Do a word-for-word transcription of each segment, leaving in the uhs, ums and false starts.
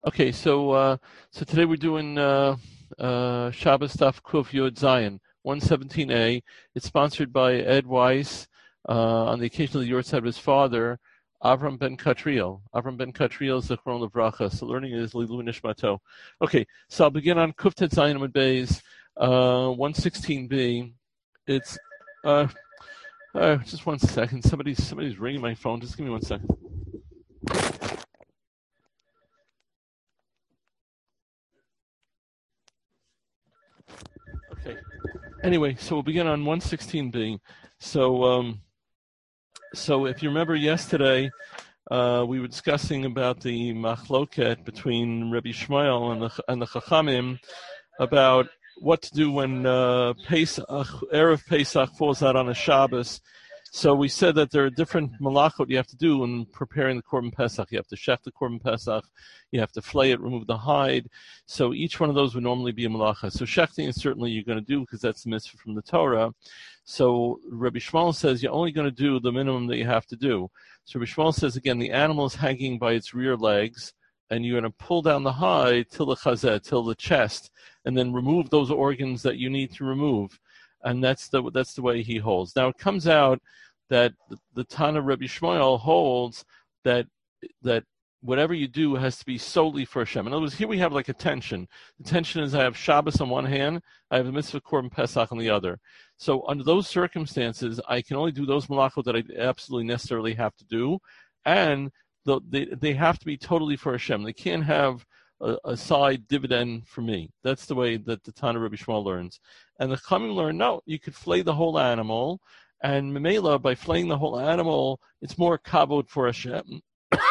Okay, so uh, so today we're doing uh, uh, Shabbos Daf Kuf Yod Zion one seventeen A. It's sponsored by Ed Weiss uh, on the occasion of the Yortzeit of his father, Avram Ben Katriel. Avram Ben Katriel Zichron Levracha. So learning is Lilu Nishmato. Okay, so I'll begin on Kuf Tet Zion Amud Beis uh, one sixteen B. It's uh, uh, just one second. Somebody's somebody's ringing my phone. Just give me one second. Okay. Anyway, so we'll begin on one sixteen B. So, um, so if you remember yesterday, uh, we were discussing about the machloket between Rabbi Shmuel and the and the Chachamim about what to do when uh, Pesach, Erev Pesach falls out on a Shabbos. So we said that there are different malachot you have to do when preparing the Korban Pesach. You have to shech the Korban Pesach, you have to flay it, remove the hide. So each one of those would normally be a malacha. So shechting is certainly you're going to do because that's the mitzvah from the Torah. So Rabbi Shmuel says you're only going to do the minimum that you have to do. So Rabbi Shmuel says, again, the animal is hanging by its rear legs, and you're going to pull down the hide till the chazeh, till the chest, and then remove those organs that you need to remove. And that's the that's the way he holds. Now it comes out that the, the Tana Rabbi Shmuel holds that that whatever you do has to be solely for Hashem. In other words, here we have like a tension. The tension is I have Shabbos on one hand, I have the mitzvah Korban Pesach on the other. So under those circumstances, I can only do those malachot that I absolutely necessarily have to do, and the, they they have to be totally for Hashem. They can't have a, a side dividend for me. That's the way that the Tana Rabbi Shmuel learns. And the Chachamim learn, no, you could flay the whole animal, and Memela, by flaying the whole animal, it's more kavod for Hashem.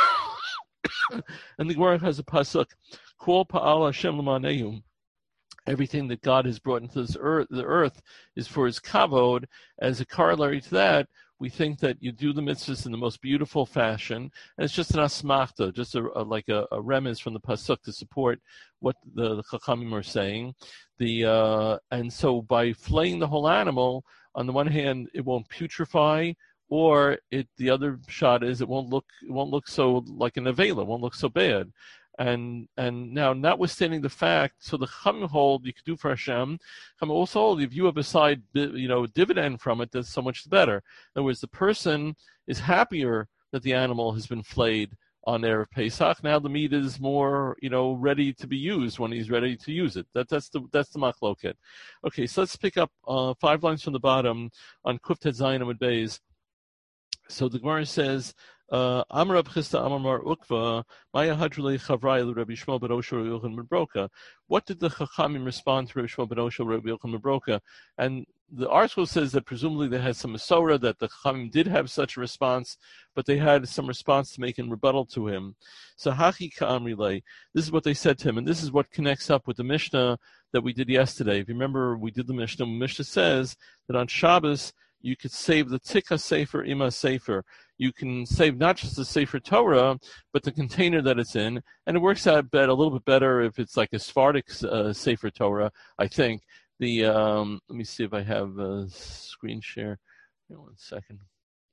And the Gemara has a pasuk, Kol pa'al Hashem l'manehu. Everything that God has brought into this earth, the earth, is for His kavod. As a corollary to that, we think that you do the mitzvahs in the most beautiful fashion, and it's just an asmachta, just a, a, like a, a remez from the pasuk to support what the, the Chachamim are saying. The uh, and so by flaying the whole animal, on the one hand, it won't putrefy, or it the other shot is it won't look it won't look so like an avela, it won't look so bad. And and now, notwithstanding the fact, so the Chachamim hold you could do for Hashem. Chachamim also hold if you have a side, you know, dividend from it, that's so much better. In other words, the person is happier that the animal has been flayed on Erev Pesach. Now the meat is more, you know, ready to be used when he's ready to use it. That that's the that's the machloket. Okay, so let's pick up uh, five lines from the bottom on Kuf Tet Zayin Amud Beis. So the Gemara says, Amar Rab Chisda Amar Mar Ukva, Maya Hadrulei Chavrai Rabbi Shmuel ben Osher Rabbi Yochanan ben Broka. What did the Chachamim respond to Rabbi Shmuel ben Osher Rabbi Yochanan ben Broka? And the article says that presumably they had some Masorah, that the Chachamim did have such a response, but they had some response to make in rebuttal to him. So Hachi Ka'amrilei, this is what they said to him, and this is what connects up with the Mishnah that we did yesterday. If you remember, we did the Mishnah. The Mishnah says that on Shabbos, you could save the Tikka Sefer Ima Sefer. You can save not just the Sefer Torah, but the container that it's in. And it works out a little bit better if it's like a Sephardic uh, Sefer Torah, I think. The um, let me see if I have a screen share. Here, one second.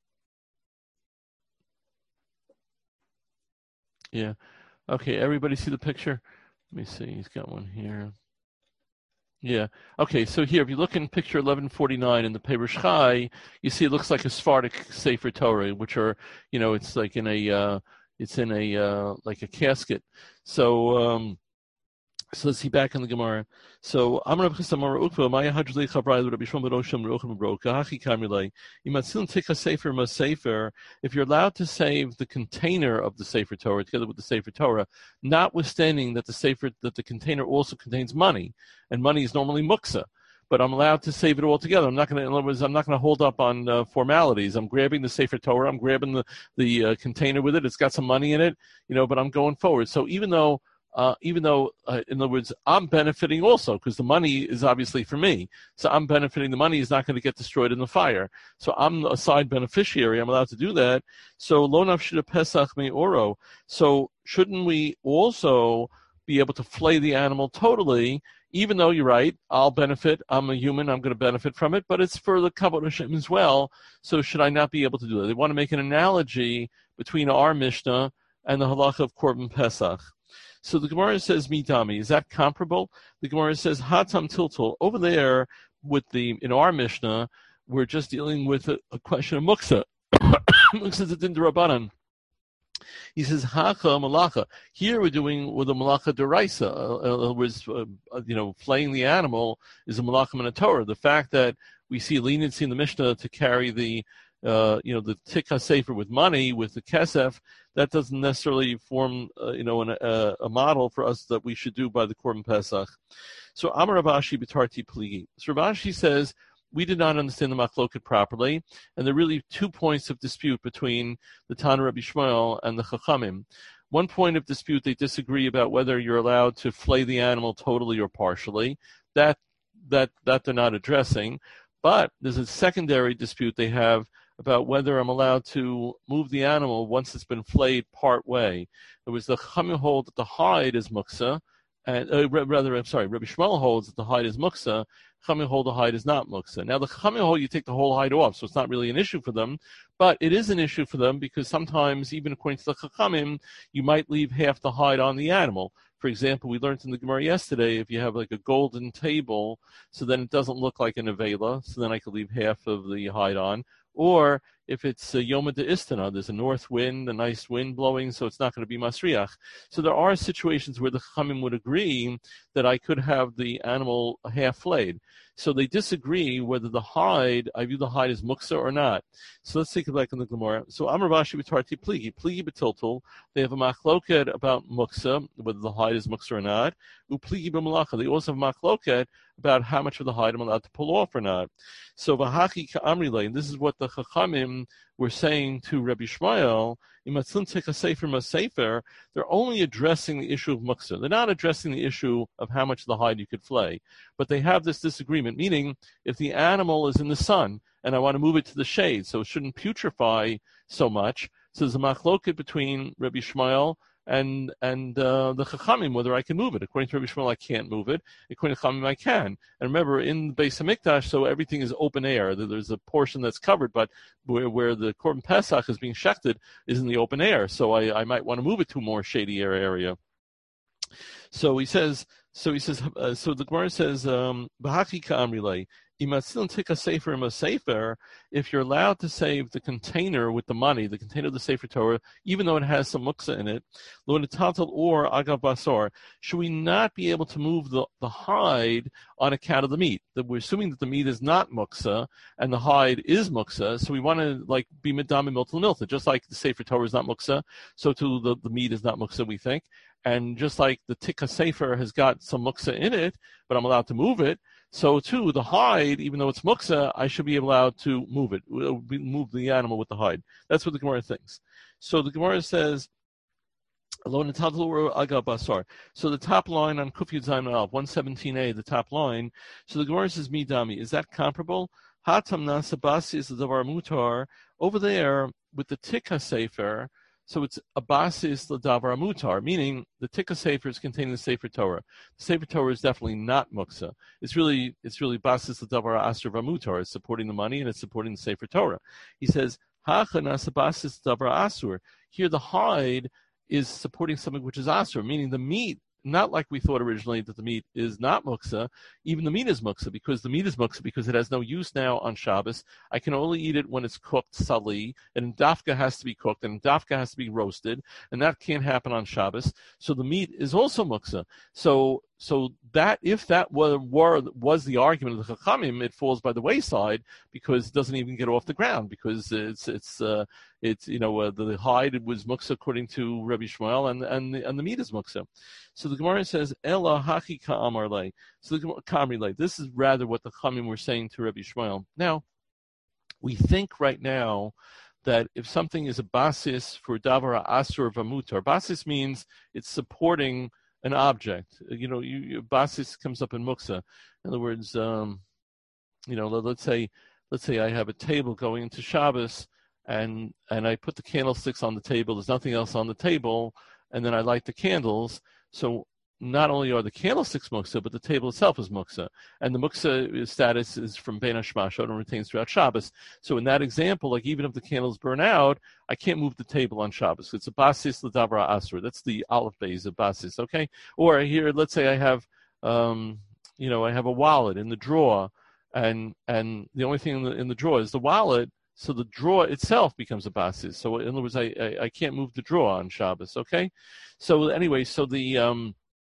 Yeah. Okay, everybody see the picture? Let me see. He's got one here. Yeah. Okay. So here, if you look in picture eleven forty-nine in the Perush Chai, you see it looks like a Sephardic Sefer Torah, which are, you know, it's like in a, uh, it's in a uh, like a casket. So, um, so let's see back in the Gemara. So, Amar Rab Chisda Amar Ukva, Maya Hadrulei Chavrai Rabbi Shmuel ben Osher Rabbi Yochanan ben Broka, Hachi Kamrilei, Imatzilin Tikka Sefer Ma Sefer. If you're allowed to save the container of the Sefer Torah together with the Sefer Torah, notwithstanding that the Sefer that the container also contains money, and money is normally muksa, but I'm allowed to save it all together. I'm not going to, in other words, I'm not going to hold up on uh, formalities. I'm grabbing the Sefer Torah, I'm grabbing the the uh, container with it. It's got some money in it, you know, but I'm going forward. So even though Uh, even though, uh, in other words, I'm benefiting also because the money is obviously for me. So I'm benefiting. The money is not going to get destroyed in the fire. So I'm a side beneficiary. I'm allowed to do that. So lo nafshida pesach me oro. So shouldn't we also be able to flay the animal totally, even though you're right, I'll benefit. I'm a human. I'm going to benefit from it. But it's for the kavod Hashem as well. So should I not be able to do that? They want to make an analogy between our Mishnah and the halacha of Korban Pesach. So the Gemara says midami. Is that comparable? The Gemara says hatam tiltul. Over there with the in our Mishnah, we're just dealing with a, a question of muksa. Muksa is a din d'Rabbanan. He says hacha malacha. Here we're doing with a malacha deraisa. Uh, uh, was uh, you know flaying the animal is a malacha min Torah. The fact that we see leniency in the Mishnah to carry the uh, you know the tikka sefer with money with the kesef, that doesn't necessarily form uh, you know an, a, a model for us that we should do by the Korban Pesach. So Amar Rav Ashi b'tarti pligi. So Rav Ashi says we did not understand the machloket properly, and there are really two points of dispute between the Tana Rabbi Shmuel and the Chachamim. One point of dispute, they disagree about whether you're allowed to flay the animal totally or partially. That that that they're not addressing. But there's a secondary dispute they have about whether I'm allowed to move the animal once it's been flayed part way. There was the Chachamim hold that the hide is muksa, and uh, rather, I'm sorry, Rabbi Shmuel holds that the hide is muksa. Chachamim hold the hide is not muksa. Now the Chachamim hold you take the whole hide off, so it's not really an issue for them, but it is an issue for them because sometimes, even according to the Chachamim, you might leave half the hide on the animal. For example, we learned in the Gemara yesterday, if you have like a golden table, so then it doesn't look like an avela, so then I could leave half of the hide on. Or if it's a Yoma de Istana, there's a north wind, a nice wind blowing, so it's not going to be Masriach. So there are situations where the Chachamim would agree that I could have the animal half flayed. So they disagree whether the hide, I view the hide as muksa or not. So let's take it back in the Gemara. So Amar Rashi b'tarti pligi, pligi b'tiltul. They have a machloket about muksa, whether the hide is muksa or not. Upligi b'malacha. They also have a machloket about how much of the hide I'm allowed to pull off or not. So v'haki ka'amri, and this is what the Chachamim were saying to Rabbi Shmuel, they're only addressing the issue of muksa. They're not addressing the issue of how much of the hide you could flay. But they have this disagreement, meaning if the animal is in the sun and I want to move it to the shade so it shouldn't putrefy so much, so there's a machloket between Rabbi Shmuel and and uh, the Chachamim, whether I can move it. According to Rabbi Shmuel, I can't move it. According to Chachamim, I can. And remember, in the Beis Hamikdash, so everything is open air. There's a portion that's covered, but where, where the Korban Pesach is being shechted is in the open air. So I, I might want to move it to a more shady air area. So he says, so he says, uh, so the Gemara says, um, B'haki ka'amrilei. If you're allowed to save the container with the money, the container of the Sefer Torah, even though it has some muksa in it, or agav basar, should we not be able to move the, the hide on account of the meat? That we're assuming that the meat is not muksa and the hide is muksa, so we want to like be midam and milta milta, just like the Sefer Torah is not muksa, so too the, the meat is not muksa, we think. And just like the tikka sefer has got some muksa in it, but I'm allowed to move it, so too the hide, even though it's muksa, I should be allowed to move it, move the animal with the hide. That's what the Gemara thinks. So the Gemara says, so the top line on Kuf Yud Zayin Aleph, one seventeen a, the top line, so the Gemara says, midami, is that comparable? Hatam nasa basis the davar mutar, over there with the tikka sefer, so it's a basis l'davar mutar, meaning the tikka sefer is containing the Sefer Torah. The Sefer Torah is definitely not muksa. It's really it's really basis l'davar asur v'mutar. It's supporting the money and it's supporting the Sefer Torah. He says hacha nasa basis l'davar asur. Here the hide is supporting something which is asur, meaning the meat. Not like we thought originally that the meat is not muksa. Even the meat is muksa because the meat is muksa because it has no use now on Shabbos. I can only eat it when it's cooked sali, and dafka has to be cooked, and dafka has to be roasted, and that can't happen on Shabbos. So the meat is also muksa. So so that if that were, were was the argument of the Chachamim, it falls by the wayside because it doesn't even get off the ground because it's it's uh, it's you know uh, the hide was muksa according to Rabbi Shmuel and and the, and the meat is muksa. So the Gemara says Ela haki ka'amar lei. So the Kamri lei. This is rather what the Chachamim were saying to Rabbi Shmuel. Now we think right now that if something is a basis for davar asur v'mutar, basis means it's supporting an object. You know, you, you, basis comes up in muksa. In other words, um, you know, let, let's say, let's say I have a table going into Shabbos, and and I put the candlesticks on the table. There's nothing else on the table, and then I light the candles. So not only are the candlesticks muksa, but the table itself is muksa. And the muksa status is from Ben Hashmashot and retains throughout Shabbos. So in that example, like even if the candles burn out, I can't move the table on Shabbos. It's a basis l'davra asur. That's the aleph base of basis, okay? Or here, let's say I have, um, you know, I have a wallet in the drawer, and and the only thing in the, in the drawer is the wallet. So the drawer itself becomes a basis. So in other words, I, I, I can't move the drawer on Shabbos, okay? So anyway, so the um,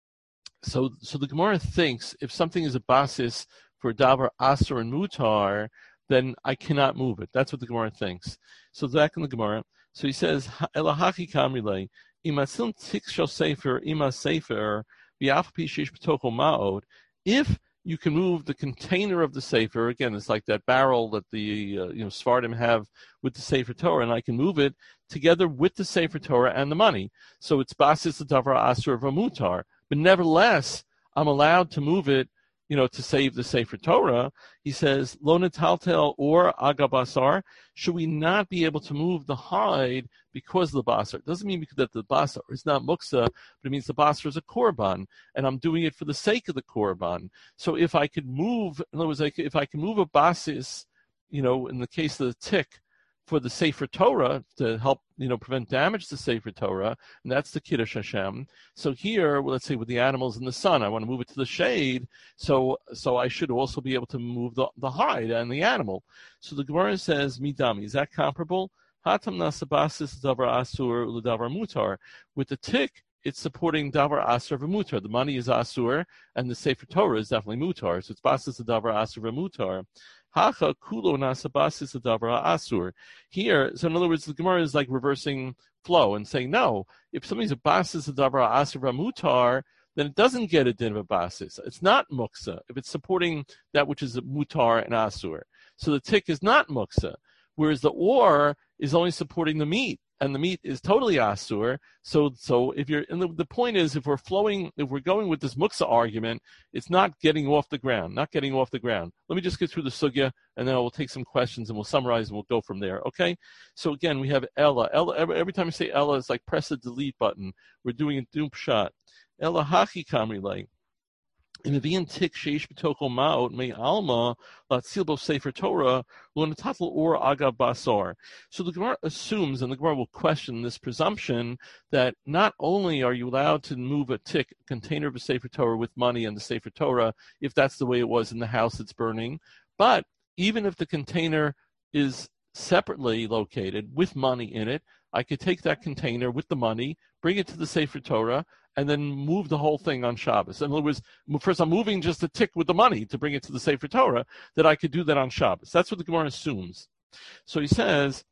so so the Gemara thinks if something is a basis for davar asur and mutar, then I cannot move it. That's what the Gemara thinks. So back in the Gemara, so he says, Elahaki kamrile, imasil tik shel sefer, ima sefer, v'af pi sheish b'tocho ma'od, if you can move the container of the Sefer. Again, it's like that barrel that the uh, you know Sfardim have with the Sefer Torah, and I can move it together with the Sefer Torah and the money. So it's basis davar asur v'mutar. But nevertheless, I'm allowed to move it, you know, to save the Sefer Torah. He says, lo netaltel or agabasar. Should we not be able to move the hide because of the basar? It doesn't mean that the basar is not muksa, but it means the basar is a korban, and I'm doing it for the sake of the korban. So if I could move, in other words, like if I can move a basis, you know, in the case of the tick, for the Sefer Torah to help, you know, prevent damage to Sefer Torah, and that's the Kiddush Hashem. So here, well, let's say with the animals in the sun, I want to move it to the shade, so so I should also be able to move the, the hide and the animal. So the Gemara says, Midami, is that comparable? Hatam nasabasis davar asur l'davar mutar. With the tick, it's supporting davar asur v'mutar. The money is asur, and the Sefer Torah is definitely mutar. So it's basis davar asur v'mutar. Hacha kulo nasabasis davar asur. Here, so in other words, the Gemara is like reversing flow and saying, no, if something's a basis davar asur v'mutar, then it doesn't get a din of a basis. It's not muksa if it's supporting that which is a mutar and asur. So the tick is not muksa, whereas the or is only supporting the meat, and the meat is totally asur. So, so if you're, and the, the point is, if we're flowing, if we're going with this muksa argument, it's not getting off the ground, not getting off the ground. Let me just get through the sugya, and then I will take some questions, and we'll summarize, and we'll go from there. Okay. So again, we have Ella. Ella. Every, every time I say Ella, it's like press the delete button. We're doing a doom shot. Ella haki kamrilay. In the Vian Tik Sheish B'Toko Ma'ot Me Alma Latzilbo Sefer Torah Lonatatl or Agav Basar. So the Gemara assumes, and the Gemara will question this presumption, that not only are you allowed to move a tik, a container of a Sefer Torah with money and the Sefer Torah, if that's the way it was in the house that's burning, but even if the container is separately located with money in it, I could take that container with the money, bring it to the Sefer Torah, and then move the whole thing on Shabbos. In other words, first I'm moving just the tick with the money to bring it to the Sefer Torah, that I could do that on Shabbos. That's what the Gemara assumes. So he says,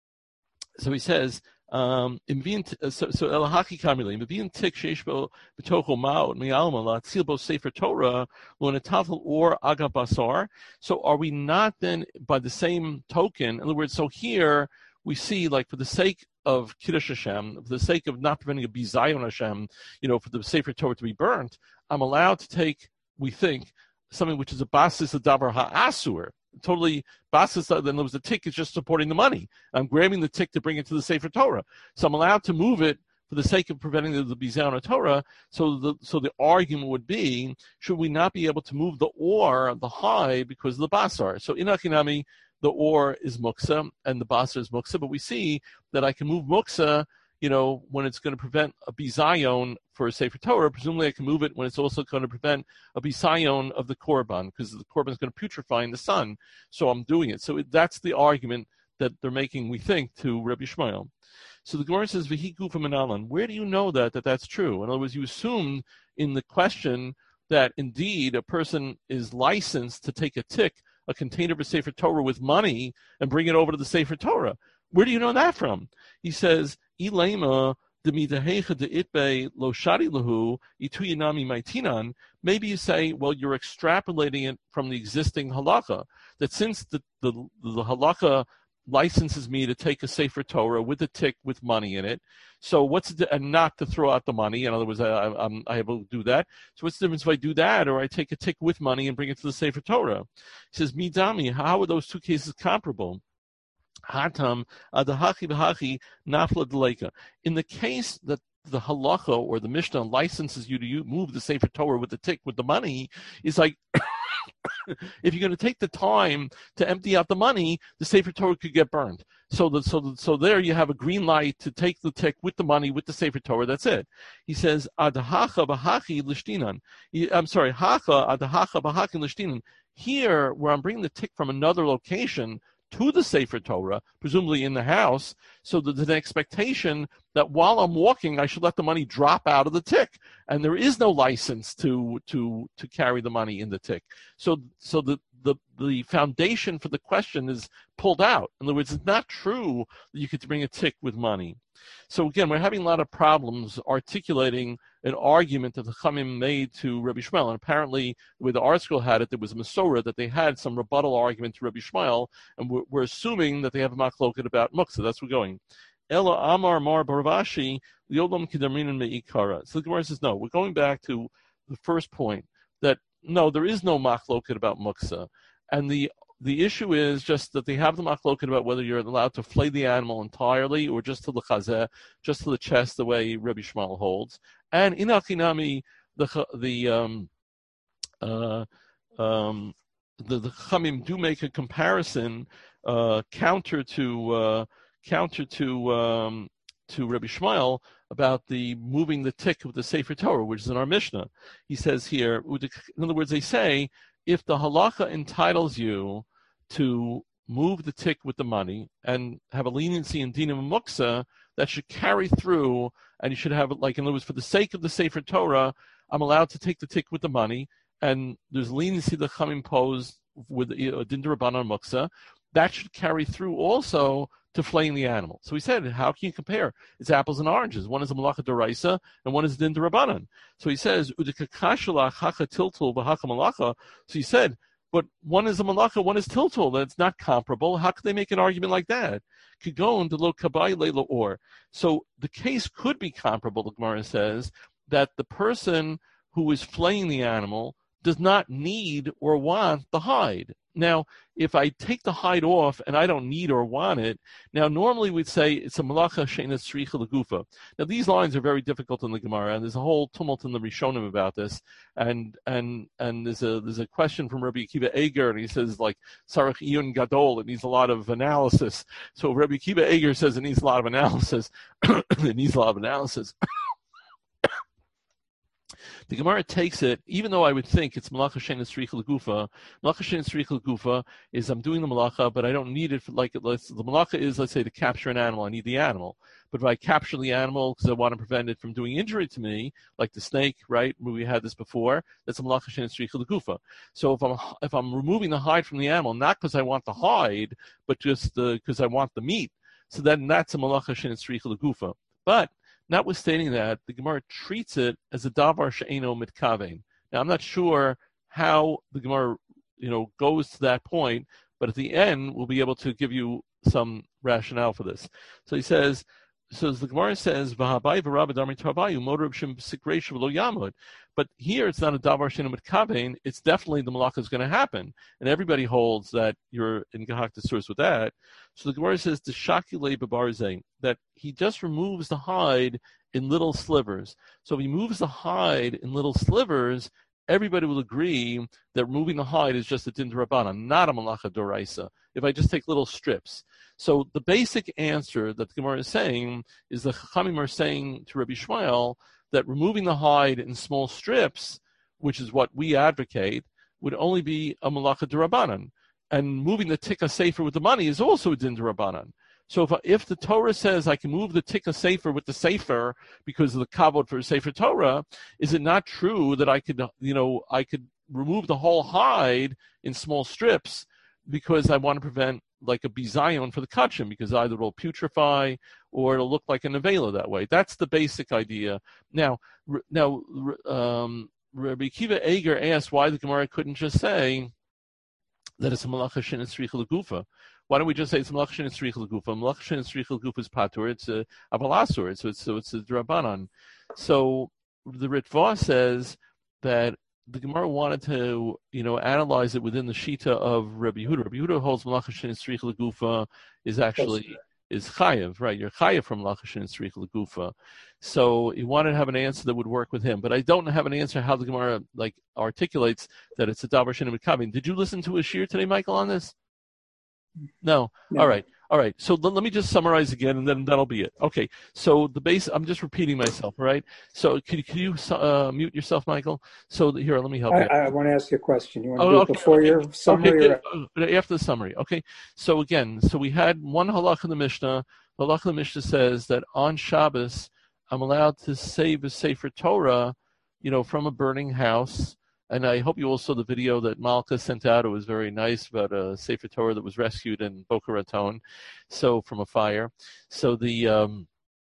so he says, um, so so elahaki kamili, mevin tik sheishbo b'tocho ma'ot mi'alma la'tzilbo Sefer Torah lo'netafel or aga basar. So are we not then, by the same token, in other words, so here we see, like, for the sake of Kiddush Hashem, for the sake of not preventing a bizayon Hashem, you know, for the Sefer Torah to be burnt, I'm allowed to take, we think, something which is a basis of davar ha'asur, totally basis, then there was the tick is just supporting the money. I'm grabbing the tick to bring it to the Sefer Torah. So I'm allowed to move it for the sake of preventing the, the bizayon Torah. So the so the argument would be, should we not be able to move the or, the high, because of the basar? So inachinami, the or is muksa and the basar is muksa, but we see that I can move muksa, you know, when it's going to prevent a bizayon for a Sefer Torah. Presumably I can move it when it's also going to prevent a bizayon of the korban, because the korban is going to putrefy in the sun. So I'm doing it. So it, that's the argument that they're making, we think, to Rabbi Shmuel. So the Gemara says, V'hi gufa minalan. Where do you know that, that that's true? In other words, you assume in the question that indeed a person is licensed to take a tick, a container of a Sefer Torah with money, and bring it over to the Sefer Torah. Where do you know that from? He says, Ilema demidahecha deitbe lo shadi lahu ituyinami maitinan. Maybe you say, well, you're extrapolating it from the existing halacha, that since the, the, the halacha licenses me to take a Sefer Torah with a tick with money in it, so what's the, and not to throw out the money. In other words, I, I'm, I have to do that. So what's the difference if I do that or I take a tick with money and bring it to the Sefer Torah? He says, Midami, how are those two cases comparable? Hatam adahachi b'hachi nafla deleka. In the case that the halacha or the Mishnah licenses you to move the Sefer Torah with the tick, with the money, is like, if you're going to take the time to empty out the money, the Sefer Torah could get burned. So the, so the, so there you have a green light to take the tick with the money, with the Sefer Torah. That's it. He says, Adahacha b'hachi l'shtinan. I'm sorry, Hacha adahacha b'hachi l'shtinan. Here, where I'm bringing the tick from another location to the Sefer Torah, presumably in the house, so that there's an expectation that while I'm walking, I should let the money drop out of the tick, and there is no license to to to carry the money in the tick. So so the the the foundation for the question is pulled out. In other words, it's not true that you could bring a tick with money. So again, we're having a lot of problems articulating an argument that the Chachamim made to Rabbi Shmuel. And apparently, the way the article had it, there was a Masorah that they had some rebuttal argument to Rabbi Shmuel, and we're, we're assuming that they have a machloket about muksa. That's where we're going. Ela Amar Mar Baravashi Liodam Kidarminan Meikara. So the Gemara says, no, we're going back to the first point, that no, there is no machloket about muksa. And the The issue is just that they have the machloket about whether you're allowed to flay the animal entirely or just to the chazeh, just to the chest, the way Rabbi Shmuel holds. And in Achinami, the the um, uh, um, the the Chachamim do make a comparison uh, counter to uh, counter to um, to Rabbi Shmuel about the moving the tick with the Sefer Torah, which is in our Mishnah. He says here, in other words, they say, if the halacha entitles you to move the tick with the money and have a leniency in dinim and muksa, that should carry through, and you should have it, like, in other words, for the sake of the Sefer Torah, I'm allowed to take the tick with the money, and there's leniency that Chachamim impose with din d'Rabbanan muksa, that should carry through also to flaying the animal. So he said, how can you compare? It's apples and oranges. One is a malacha d'oraisa, and one is din d'Rabbanan. So he says, udikakashala hacha tiltul b'hacha malacha. So he said, but one is a malacha, one is tiltul. That's not comparable. How could they make an argument like that? Kigon de lo kabai leilo or. So the case could be comparable, the Gemara says, that the person who is flaying the animal does not need or want the hide. Now, if I take the hide off and I don't need or want it, now normally we'd say it's a malacha she'ena tzricha legufa. Now these lines are very difficult in the Gemara, and there's a whole tumult in the Rishonim about this. And and and there's a there's a question from Rabbi Akiva Eger, and he says like sarach iyun gadol, it needs a lot of analysis. So Rabbi Akiva Eger says it needs a lot of analysis. It needs a lot of analysis. The Gemara takes it, even though I would think it's malacha she'ena tzricha legufa. Malacha she'ena tzricha legufa is I'm doing the malacha, but I don't need it for, like, let's, the malacha is, let's say, to capture an animal. I need the animal. But if I capture the animal because I want to prevent it from doing injury to me, like the snake, right? We had this before. That's a malacha she'ena tzricha legufa. So if I'm if I'm removing the hide from the animal, not because I want the hide, but just because I want the meat, so then that's a malacha she'ena tzricha legufa. But notwithstanding that, the Gemara treats it as a davar she'eno mitkavein. Now, I'm not sure how the Gemara, you know, goes to that point, but at the end, we'll be able to give you some rationale for this. So he says, so as the Gemara says, "V'habai v'rabba darmi tavayu moder b'shem sikreish v'lo yamud." But here, it's not a davar she'eno mitkavein. It's definitely the malacha is going to happen, and everybody holds that you're in gehakta source with that. So the Gemara says, "The shakilei b'barzei," that he just removes the hide in little slivers. So if he moves the hide in little slivers, everybody will agree that removing the hide is just a din d'Rabbanan, not a malacha d'oraisa. If I just take little strips. So the basic answer that the Gemara is saying is the Chachamim are saying to Rabbi Shmuel that removing the hide in small strips, which is what we advocate, would only be a malacha d'Rabbanan. And moving the tikka sefer with the money is also a din d'Rabbanan. So if, if the Torah says I can move the tikka sefer with the sefer because of the kavod for sefer Torah, is it not true that I could, you know, I could remove the whole hide in small strips because I want to prevent like a bizayon for the kachim, because either it'll putrefy or it'll look like a nevela that way. That's the basic idea. Now, now, um, Rabbi Akiva Eger asked why the Gemara couldn't just say that it's a malacha she'ena tzricha legufa. Why don't we just say it's a malacha she'ena tzricha legufa? Malacha she'ena tzricha legufa is patur. It's a avalasur. So it's so it's a drabanan. So the Ritva says that the Gemara wanted to, you know, analyze it within the shita of Rabbi Yehuda. Rabbi Yehuda holds malacha she'ena tzricha legufa is actually is chayev, right? You're chayev from lachash and tzrich legufa. So he wanted to have an answer that would work with him, but I don't have an answer how the Gemara like articulates that it's a davar she'eino mikabin. Did you listen to a shir today, Michael, on this? No. no. All right. All right. So l- let me just summarize again, and then that'll be it. Okay. So the base. I'm just repeating myself. Right. So can, can you uh, mute yourself, Michael? So the, here, let me help I, you. I want to ask you a question. You want to oh, do okay, it before okay. your summary? Okay. Or... After the summary. Okay. So again, so we had one halach in the Mishnah. The halach in the Mishnah says that on Shabbos I'm allowed to save a Sefer Torah, you know, from a burning house. And I hope you all saw the video that Malka sent out. It was very nice about a Sefer Torah that was rescued in Boca Raton, so from a fire. So the um,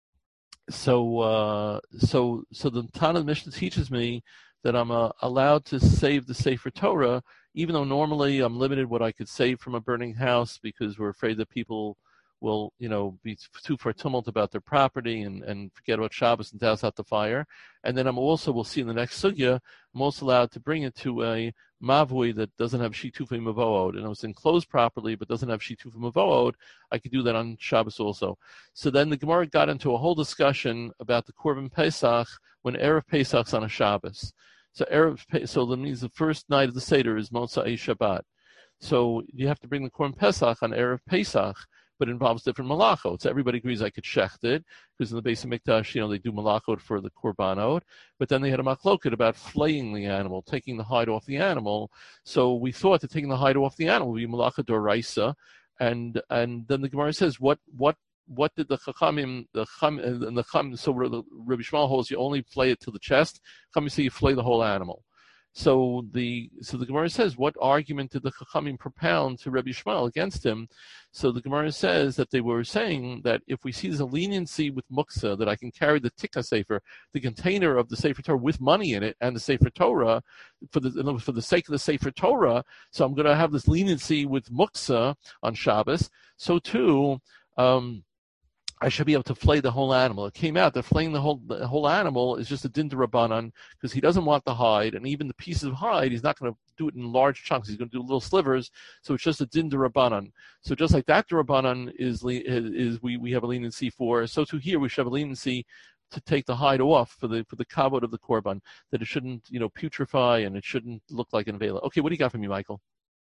so uh, so so the Tana Mishnah teaches me that I'm uh, allowed to save the Sefer Torah, even though normally I'm limited what I could save from a burning house because we're afraid that people will, you know, be too for tumult about their property and, and forget about Shabbos and douse out the fire. And then I'm also, we'll see in the next sugya, I'm also allowed to bring it to a mavui that doesn't have shitufim mavood, and it was enclosed properly but doesn't have shitufim mavood. I could do that on Shabbos also. So then the Gemara got into a whole discussion about the Korban Pesach when Erev Pesach's on a Shabbos. So Erev, so that means the first night of the Seder is Motzei Shabbat. So you have to bring the Korban Pesach on Erev Pesach, but it involves different malachot. So everybody agrees I could shecht it, because in the base of Mikdash, you know, they do malachot for the korbanot, but then they had a machloket about flaying the animal, taking the hide off the animal. So we thought that taking the hide off the animal would be malachat doraisa, and and then the Gemara says, what what what did the chachamim, the cham, and the cham, so Rabbi Shmuel holds you only flay it to the chest. Chachamim say you flay the whole animal. So the so the Gemara says, what argument did the Chachamim propound to Rabbi Shmuel against him? So the Gemara says that they were saying that if we see there's a leniency with muksa, that I can carry the tikka sefer, the container of the Sefer Torah with money in it, and the Sefer Torah for the for the sake of the Sefer Torah. So I'm going to have this leniency with muksa on Shabbos. So too. Um, I should be able to flay the whole animal. It came out that flaying the whole the whole animal is just a din d'Rabbanan, because he doesn't want the hide, and even the pieces of hide, he's not going to do it in large chunks. He's going to do little slivers, so it's just a din d'Rabbanan. So just like that d'Rabbanan is, is is we we have a leniency for, so too here we should have a leniency to take the hide off for the for the kavod of the korban, that it shouldn't, you know, putrefy and it shouldn't look like an avela. Okay, what do you got for me, Michael?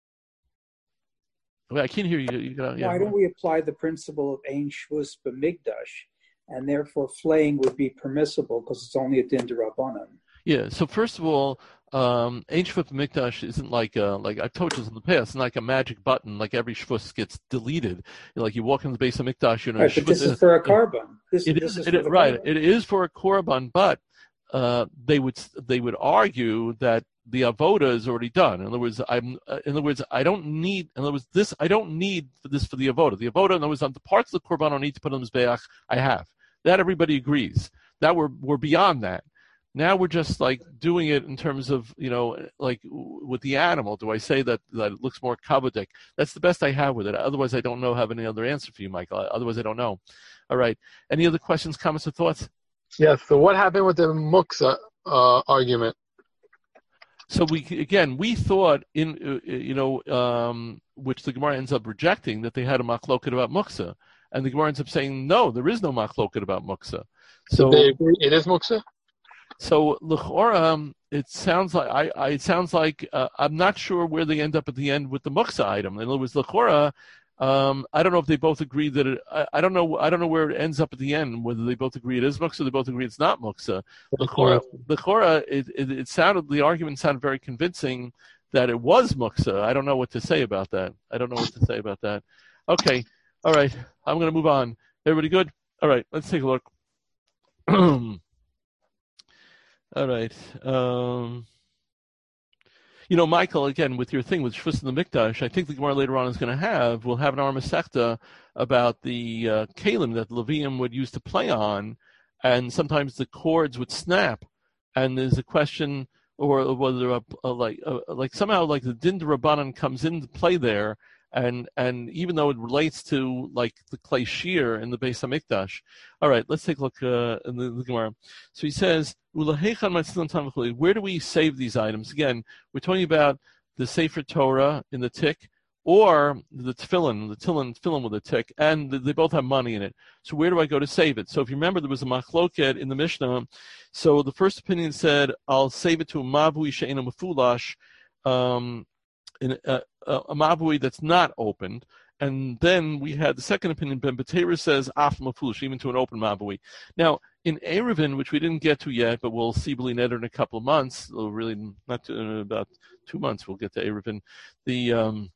I can't hear you. you gotta, yeah. Why don't we apply the principle of Ein Shvus B'Migdash, and therefore flaying would be permissible because it's only a din d'Rabbanan? Yeah. So first of all, um, Ein Shvus B'Migdash isn't like uh, like I've told you in the past. It's not like a magic button. Like every shvus gets deleted. Like you walk in the base of Mikdash, you know. Right, but this is for a korban. This, it this is, is it, for right. korban. It is for a korban, but uh, they would they would argue that the avoda is already done. In other words, I'm. Uh, in other words, I don't need. In other words, this I don't need for this for the avoda. The avoda, in other words, on the parts of the korban I don't need to put on the mizbeach, I have. That everybody agrees. That we're we're beyond that. Now we're just like doing it in terms of, you know, like with the animal. Do I say that that it looks more kavodik? That's the best I have with it. Otherwise, I don't know have any other answer for you, Michael. Otherwise, I don't know. All right. Any other questions, comments, or thoughts? Yes. So what happened with the muksa uh, argument? So we again we thought in uh, you know um, which the Gemara ends up rejecting, that they had a machloket about muksa, and the Gemara ends up saying no, there is no machloket about muksa. So Did they agree it is muksa? So l'chora, it sounds like I, I it sounds like uh, I'm not sure where they end up at the end with the muksa item. In other words, l'chora, um, I don't know if they both agree that it. I, I don't know. I don't know where it ends up at the end. Whether they both agree it is muksa, or they both agree it's not muksa. L'chora, l'chora, it, it it sounded the argument sounded very convincing that it was muksa. I don't know what to say about that. I don't know what to say about that. Okay, all right. I'm going to move on. Everybody good? All right. Let's take a look. All right. Um, you know, Michael, again, with your thing with Shvus in the Mikdash, I think the Gemara later on is going to have, we'll have an Armasechta about the uh, kalim that Levium would use to play on, and sometimes the cords would snap, and there's a question, or whether a, a, like a, like somehow like the Din Rabbanan comes into play there, and and even though it relates to like the clay shear in the Beis Hamikdash. All right, let's take a look uh, in the, the Gemara. So he says, where do we save these items? Again, we're talking about the Sefer Torah in the tick, or the tefillin, the tefillin, tefillin with a tick, and they both have money in it. So where do I go to save it? So if you remember, there was a machloket in the Mishnah. So the first opinion said, I'll save it to a mavui she'ena mefulash, um, in a, a, a mavui that's not opened. And then we had the second opinion, Ben Batera says, af mefulash, even to an open mavui. Now, in Eruvin, which we didn't get to yet, but we'll see B'li Neder in a couple of months, or really not to, in about two months we'll get to Eruvin. The, um,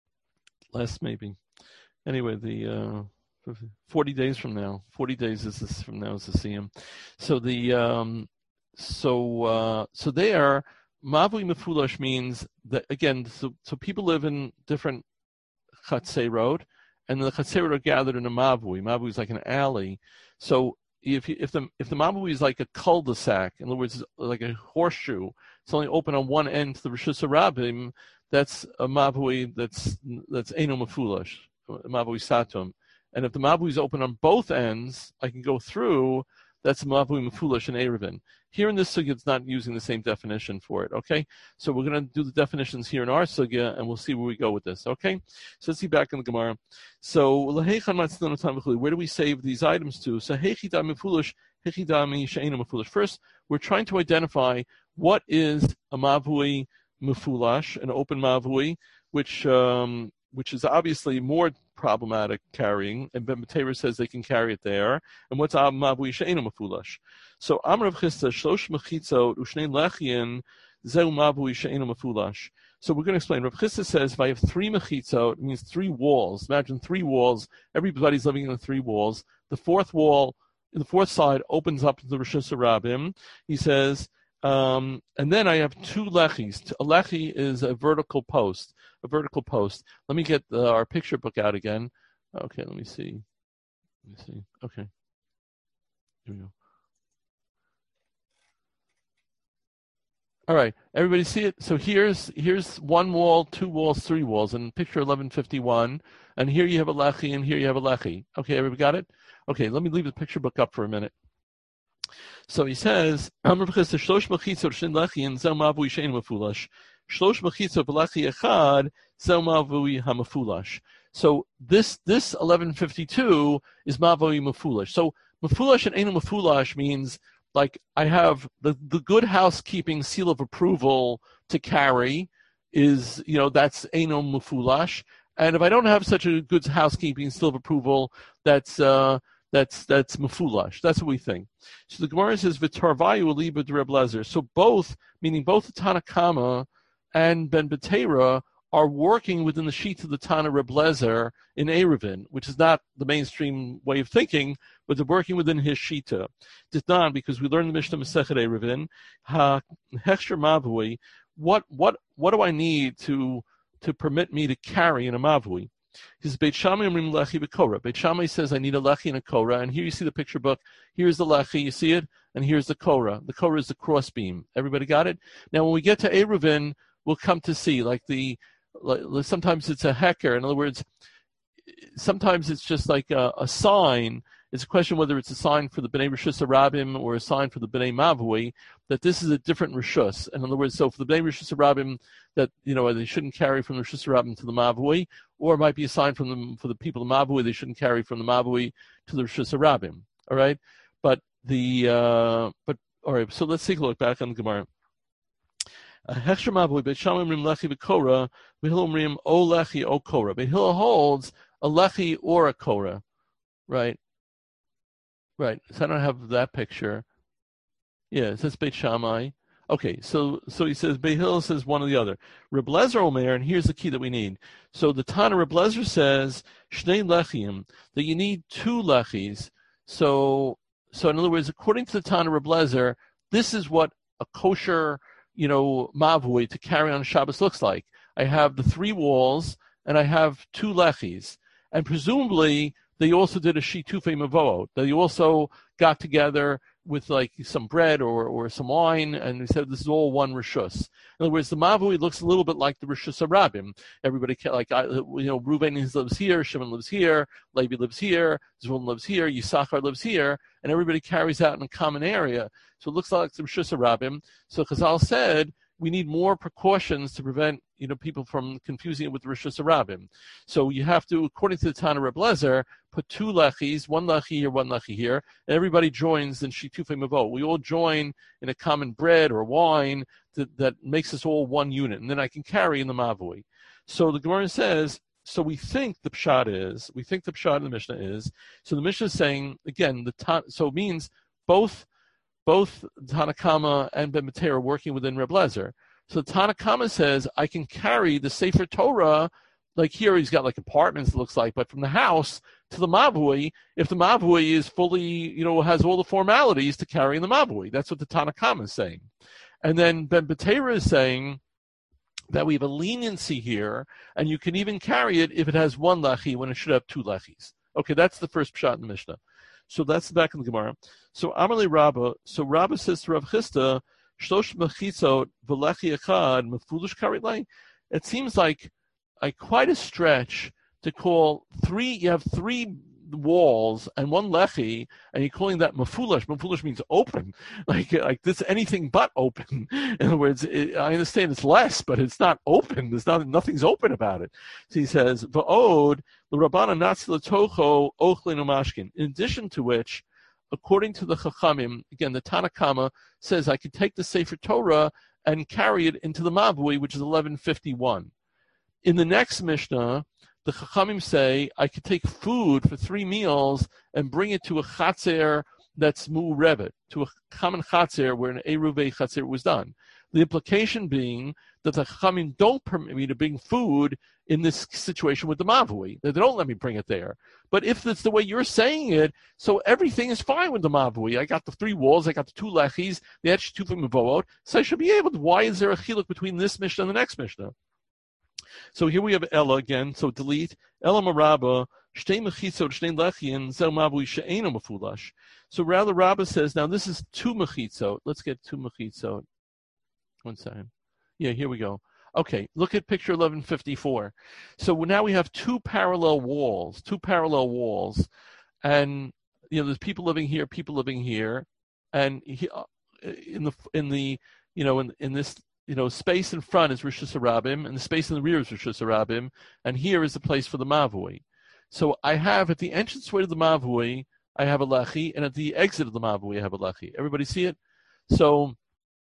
less maybe. Anyway, the uh, forty days from now. Forty days is this from now is the Siyum. So the um, so uh, so there, Mavui Mefulash means that again. So, so people live in different Chatzei road, and the Chatzei road are gathered in a Mavui. Mavui is like an alley. So if you, if the if the Mavui is like a cul-de-sac, in other words, like a horseshoe, it's only open on one end to the Rishus Harabim. That's a mavui that's that's Eino Mefulash, mavui satum. And if the mavui is open on both ends, I can go through. That's mavui Mefulash and Eruvin. Here in this sugya, it's not using the same definition for it. Okay, so we're going to do the definitions here in our sugya, and we'll see where we go with this. Okay, so let's see back in the Gemara. So where do we save these items to? So hechida Mefulash, hechida she'ena Mefulash. First, we're trying to identify what is a mavui Mefulash, an open mavui, which um, which is obviously more problematic carrying, and Ben Batera says they can carry it there. And what's a mavui she'ena mefulash? So Amar Rav Chisda shlosh mechitzot u'shnei lechien zeu mavui she'ena mefulash. So we're going to explain. Rav Chisda says if I have three mechitzot, it means three walls. Imagine three walls. Everybody's living in the three walls. The fourth wall, the fourth side opens up to the Rishus Harabim. He says. Um, and then I have two lechis. A lechi is a vertical post. A vertical post. Let me get the, our picture book out again. Okay, let me see. Let me see. Okay. Here we go. All right, everybody see it? So here's here's one wall, two walls, three walls, and picture eleven fifty-one. And here you have a lechi, and here you have a lechi. Okay, everybody got it? Okay, let me leave the picture book up for a minute. So he says, Shlosh mechitzot shin lechi and zeu mavui she'en mefulash. Shlosh mechitzot b'lechi echad zeu mavui hamefulash. So this this eleven fifty-two is mavui mefulash. So mefulash and eino mefulash means like I have the, the good housekeeping seal of approval to carry is, you know, that's eino mefulash. And if I don't have such a good housekeeping seal of approval, that's uh That's that's mefulash. That's what we think. So the Gemara says v'tarvayu aliba de Reb Lezer. So both, meaning both the Tana Kama and Ben Batera, are working within the sheets of the Tana Reb Lezer in Eruvin, which is not the mainstream way of thinking, but they're working within his shita. Ditnan, because we learned the Mishnah Masechet Eruvin, ha hechsher mavui. What what what do I need to to permit me to carry in a mavui? Because Beit Shammai Omrim Lechi B'Korah. Beit Shammai says I need a Lechi and a Korah, and here you see the picture book. Here's the Lechi, you see it, and here's the Korah. The Korah is the crossbeam. Everybody got it? Now, when we get to Eruvin, we'll come to see like the. Like, sometimes it's a hecker. In other words, sometimes it's just like a, a sign. It's a question whether it's a sign for the Bnei Rishus Harabim or a sign for the Bnei Mavui, that this is a different Rishus. In other words, so for the Bnei Rishus Harabim, that, you know, they shouldn't carry from the Rishus Harabim to the Mavui, or it might be a sign from the, for the people of Mavui, they shouldn't carry from the Mavui to the Rishus Harabim. All right? But the, uh, but, all right, so let's take a look back on the Gemara. Hechsher Mavui, Beit Shammai Omrim Lechi B'Korah, Beit Hillel Omrim O Lechi O Korah. Beit Hillel holds a Lechi or a Korah, right? Right, so I don't have that picture. Yeah, it says Beit Shammai. Okay, so so he says, Beit Hillel says one or the other. Reb Lezer Omer, and here's the key that we need. So the Tana Reb Lezer says, Shnei Lechim, that you need two Lechis. So, so in other words, according to the Tana Reb Lezer, this is what a kosher, you know, mavui to carry on Shabbos looks like. I have the three walls, and I have two Lechis. And presumably, they also did a shitufei mavoot. They also got together with like some bread or, or some wine, and they said this is all one rishus. In other words, the mavui looks a little bit like the Rishus Harabim. Everybody, like, you know, Reuven lives here, Shimon lives here, Levi lives here, Zvulun lives here, Yisachar lives here, and everybody carries out in a common area. So it looks like the Rishus Harabim. So Chazal said, we need more precautions to prevent, you know, people from confusing it with Rishus Harabim. So you have to, according to the Tana Reb Lezer, put two lechis, one lechi here, one lechi here, and everybody joins in Shitufei Mavot. We all join in a common bread or wine that, that makes us all one unit, and then I can carry in the Mavui. So the Gemara says, so we think the Pshat is, we think the Pshat in the Mishnah is, so the Mishnah is saying, again, the ta- so it means both both Tanakama and Ben Batei are working within Reb Lezer. So Tanakama says, I can carry the Sefer Torah, like here he's got like apartments, it looks like, but from the house to the Mavui, if the Mavui is fully, you know, has all the formalities to carry in the Mavui. That's what the Tanakama is saying. And then Ben Batei is saying that we have a leniency here, and you can even carry it if it has one lechi when it should have two lechis. Okay, that's the first pshat in the Mishnah. So that's the back of the Gemara. So Amalei Rabba, so Rabba says to Rav Chisda, Shlosh mechitzot v'lechi echad mefulish karilei. It seems like a, quite a stretch to call three, you have three walls and one lechi, and you're calling that mefulish. Mefulish means open, like like this anything but open. In other words, it, I understand it's less, but it's not open. There's not nothing's open about it. So he says, va'od l'rabbanan natzi l'tocho ochlin umashkin. In addition to which, according to the Chachamim, again the Tanakama says I could take the Sefer Torah and carry it into the Mavui, which is eleven fifty-one. In the next Mishnah, the Chachamim say, I could take food for three meals and bring it to a chatzer that's mu'revet, to a common chatzer where an eruvei chatzer was done. The implication being that the Chachamim don't permit me to bring food in this situation with the Mavui. They don't let me bring it there. But if it's the way you're saying it, so everything is fine with the Mavui. I got the three walls, I got the two lechis, the Shitufei Mavot, so I should be able to. Why is there a chiluk between this Mishnah and the next Mishnah? So here we have Ella again, so delete. Ella Maraba, Shtei Mechitzot, Shtei Lechian, Zel Mavui She'eno Mefulash. So rather Rabba says, now this is two Mechitzot. Let's get two Mechitzot. One second. Yeah, here we go. Okay, look at picture eleven fifty-four. So now we have two parallel walls, two parallel walls. And, you know, there's people living here, people living here. And he, in the, in the, you know, in, in this, you know, space in front is Rishus Harabim, and the space in the rear is Rishus Harabim, and here is the place for the Mavui. So I have, at the entranceway to the Mavui, I have a lechi, and at the exit of the Mavui, I have a lechi. Everybody see it? So,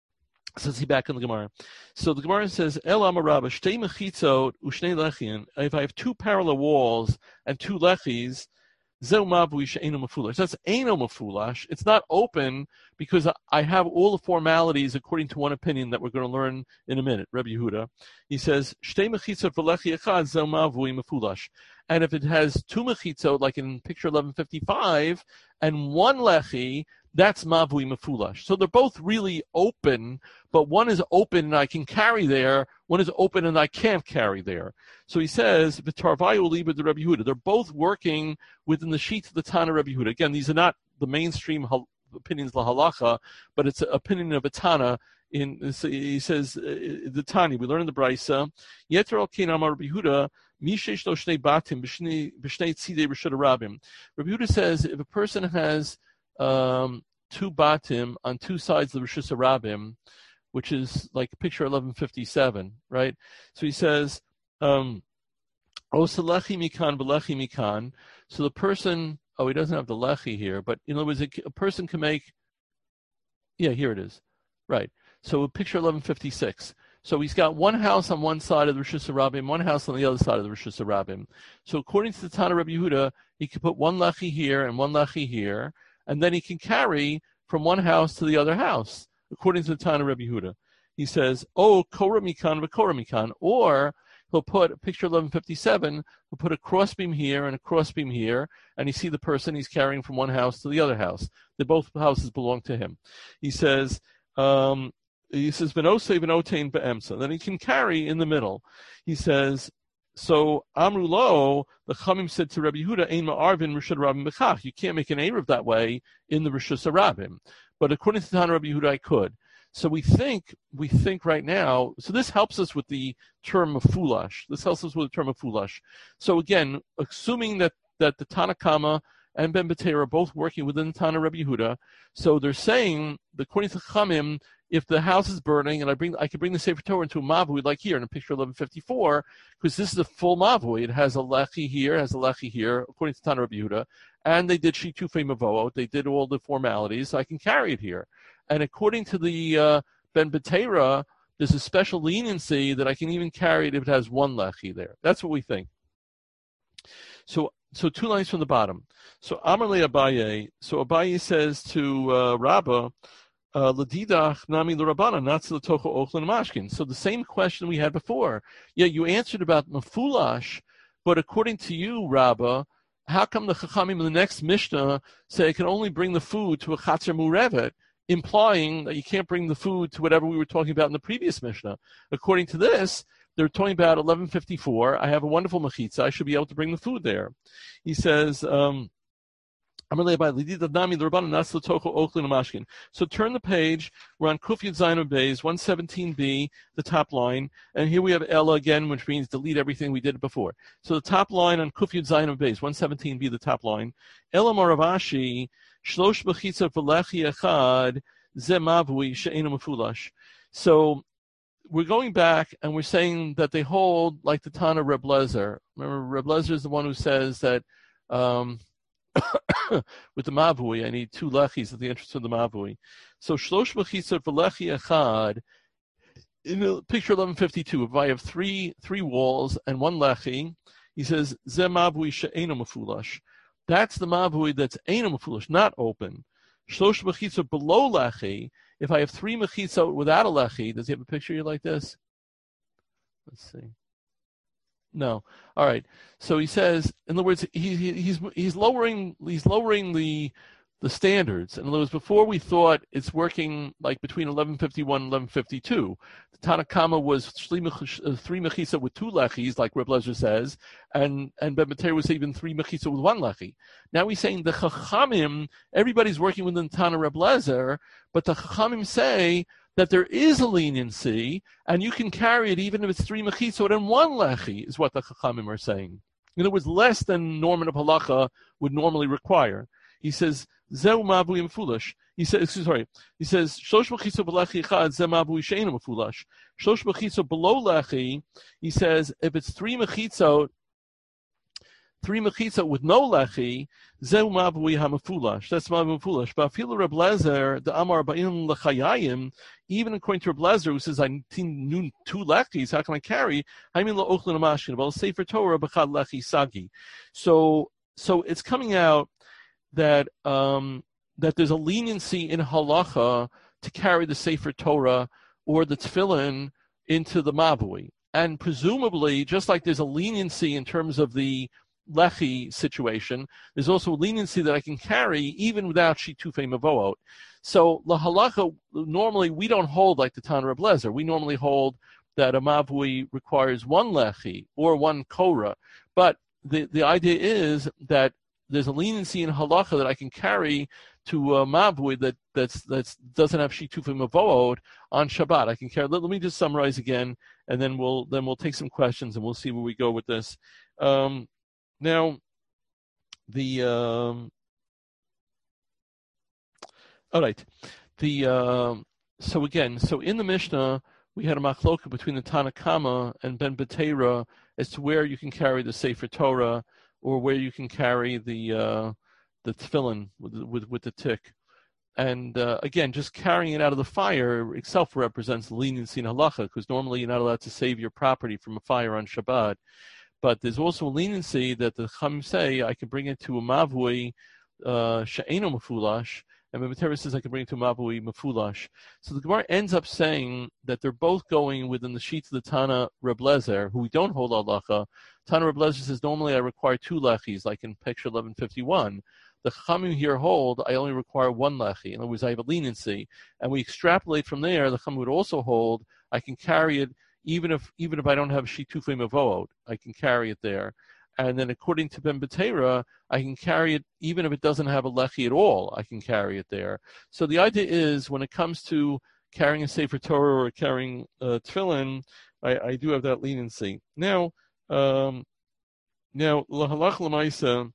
so let's see back in the Gemara. So the Gemara says, El Amarabba, Shtei Mechitzot, Ushnei Lechian. If I have two parallel walls and two lechis, Zeu Mavui she'eno mefulash. That's eno mefulash. It's not open because I have all the formalities according to one opinion that we're going to learn in a minute. Rabbi Yehuda, he says, Shtei mechitzot v'lechi echad zeu mavui mefulash. And if it has two mechitzot, like in picture eleven fifty-five, and one lechi, that's mavui mefulash. So they're both really open, but one is open and I can carry there. One is open and I can't carry there. So he says, V'tarvayu liba de Rabbi Yehuda. They're both working within the sheets of the Tana Rabbi Yehuda. Again, these are not the mainstream hal- opinions la halacha, but it's an opinion of a Tana. In he says uh, the Tani, we learn in the Brisa. Yeter al kein amar Rabbi Yehuda, mishesh lo shnei batim b'shnei tzidei rishut harabim. Rabbi Yehuda says if a person has um, two batim on two sides of the Rishus Harabim, which is like picture eleven fifty-seven, right? So he says, um, O selechi mikan v'lechi mikan. So the person, oh, he doesn't have the lechi here, but in other words, a, a person can make, yeah, here it is, right? So picture eleven fifty-six. So he's got one house on one side of the Rishus Harabim, one house on the other side of the Rishus Harabim. So according to the Tana Rabbi Yehuda, he could put one lechi here and one lechi here, and then he can carry from one house to the other house, according to the Tana Rabbi Yehuda. He says, oh, Korah Mikan v'Korah Mikan, or he'll put, picture eleven fifty-seven, he'll put a crossbeam here and a crossbeam here, and you see the person he's carrying from one house to the other house. They both houses belong to him. He says, um, he says, V'nosei v'notein be'emsa. Then he can carry in the middle. He says, so Amru Lo, the Chamim said to Rabbi Yehuda, Ein ma'arvin Rishus Harabim b'chach. You can't make an Erev that way in the Rishus Harabim. But according to Tana Rabbi Yehuda, I could. So we think, we think right now, so this helps us with the term of fulash. This helps us with the term of fulash. So again, assuming that, that the Tanakama and Ben Batei are both working within the Tana Rabbi Yehuda, so they're saying, according to Chamim, if the house is burning and I bring, I can bring the Sefer Torah into a mavui like here in a picture eleven fifty-four, because this is a full mavui. It has a lechi here, has a lechi here, according to Tana Rabbi Yehuda, and they did shitufei mavoot. They did all the formalities, so I can carry it here. And according to the uh, Ben Betera, there's a special leniency that I can even carry it if it has one lechi there. That's what we think. So, so two lines from the bottom. So Amar le Abaye. So Abaye says to uh, Rabbah, Ladidach nami l'Rabbana, not to the tocho ochlin mashkin. So the same question we had before. Yeah, you answered about mafulash, but according to you, Rabbah, how come the Chachamim in the next Mishnah say it can only bring the food to a Chatzer Murevet, implying that you can't bring the food to whatever we were talking about in the previous Mishnah? According to this, they're talking about eleven fifty-four. I have a wonderful mechitza. I should be able to bring the food there. He says, um, so turn the page. We're on Kuf Yud Zayin Beis, one seventeen b, the top line. And here we have Ella again, which means delete everything we did before. So the top line on Kuf Yud Zayin Beis, one seventeen b, the top line. Ella Maravashi, Shlosh Bechitza V'lechi Echad, Ze Mavui She'enu Mefulash. So we're going back and we're saying that they hold like the Tana Reb Lezer. Remember, Reb Lezer is the one who says that um, with the Mavui, I need two lechis at the entrance of the Mavui. So Shlosh Bechitza V'lechi Echad, in the picture eleven fifty-two, if I have three three walls and one lechi, he says, Ze Mavui She'enu Mefulash. That's the Mavui that's Eino Mefulash, not open. Shlosh Mechitza below lechi. If I have three mechitza without a lechi, does he have a picture here like this? Let's see. No. All right. So he says, in other words, he, he, he's he's lowering he's lowering the the standards. In other words, before we thought it's working like between eleven fifty-one and eleven fifty-two. The Tanakama was three mechitza with two lechis, like Reb Lezer says, and and Ben Betera was even three mechitza with one lechi. Now he's saying the Chachamim, everybody's working within Tana Reb Lezer, but the Chachamim say that there is a leniency, and you can carry it even if it's three mechitzot and one lechi, is what the Chachamim are saying. In other words, less than Norman of Halacha would normally require. He says, Zeu mavui mefulash. He says, sorry, he says, Shlosh mechitzot b'lechi echad, zeu mavui she'enu mefulash. Shlosh mechitzot below lechi, he says, if it's three mechitzot, three mechitzot with no lechi, zeu mavui hamefulash. That's mavui mefulash. But afilu Reb Lezer, the Amar ba'in lechayayim, even according to Reb Lezer, who says, I need two lechis, how can I carry? Haimin lo ochlin amashkin, but sefer Torah b'chad lechi sagi. So, so it's coming out that um, that there's a leniency in halacha to carry the Sefer Torah or the tefillin into the mavui. And presumably, just like there's a leniency in terms of the lechi situation, there's also a leniency that I can carry even without shitufei mavoot. So la halacha, normally we don't hold like the Tana Reb Lezer. We normally hold that a mavui requires one lechi or one korah. But the, the idea is that there's a leniency in halacha that I can carry to a mavui that that's that's doesn't have shitufei mavoot on Shabbat. I can carry. Let, let me just summarize again, and then we'll then we'll take some questions and we'll see where we go with this. Um, now, the um, all right, the um, so again, so in the Mishnah we had a machloka between the Tanakama and Ben Betera as to where you can carry the Sefer Torah, or where you can carry the uh, the tefillin with, with with the tick. And uh, again, just carrying it out of the fire itself represents leniency in halacha, because normally you're not allowed to save your property from a fire on Shabbat. But there's also a leniency that the Chachamim say, I can bring it to a mavui she'eno mefulash, and Ben Betera says I can bring it to a mavui mefulash. So the Gemara ends up saying that they're both going within the sheets of the Tana Reb Lezer, who we don't hold halacha. Tana Reb Lezer says, normally I require two lechis, like in picture eleven fifty-one. The Chachamim here hold, I only require one lechi. In other words, I have a leniency. And we extrapolate from there, the Chachamim would also hold, I can carry it even if even if I don't have shitufei mavoot, I can carry it there. And then according to Ben Betera, I can carry it even if it doesn't have a lechi at all, I can carry it there. So the idea is, when it comes to carrying a Sefer Torah or carrying uh, tefillin, I, I do have that leniency. Now, um, now, lahalach l'maisa,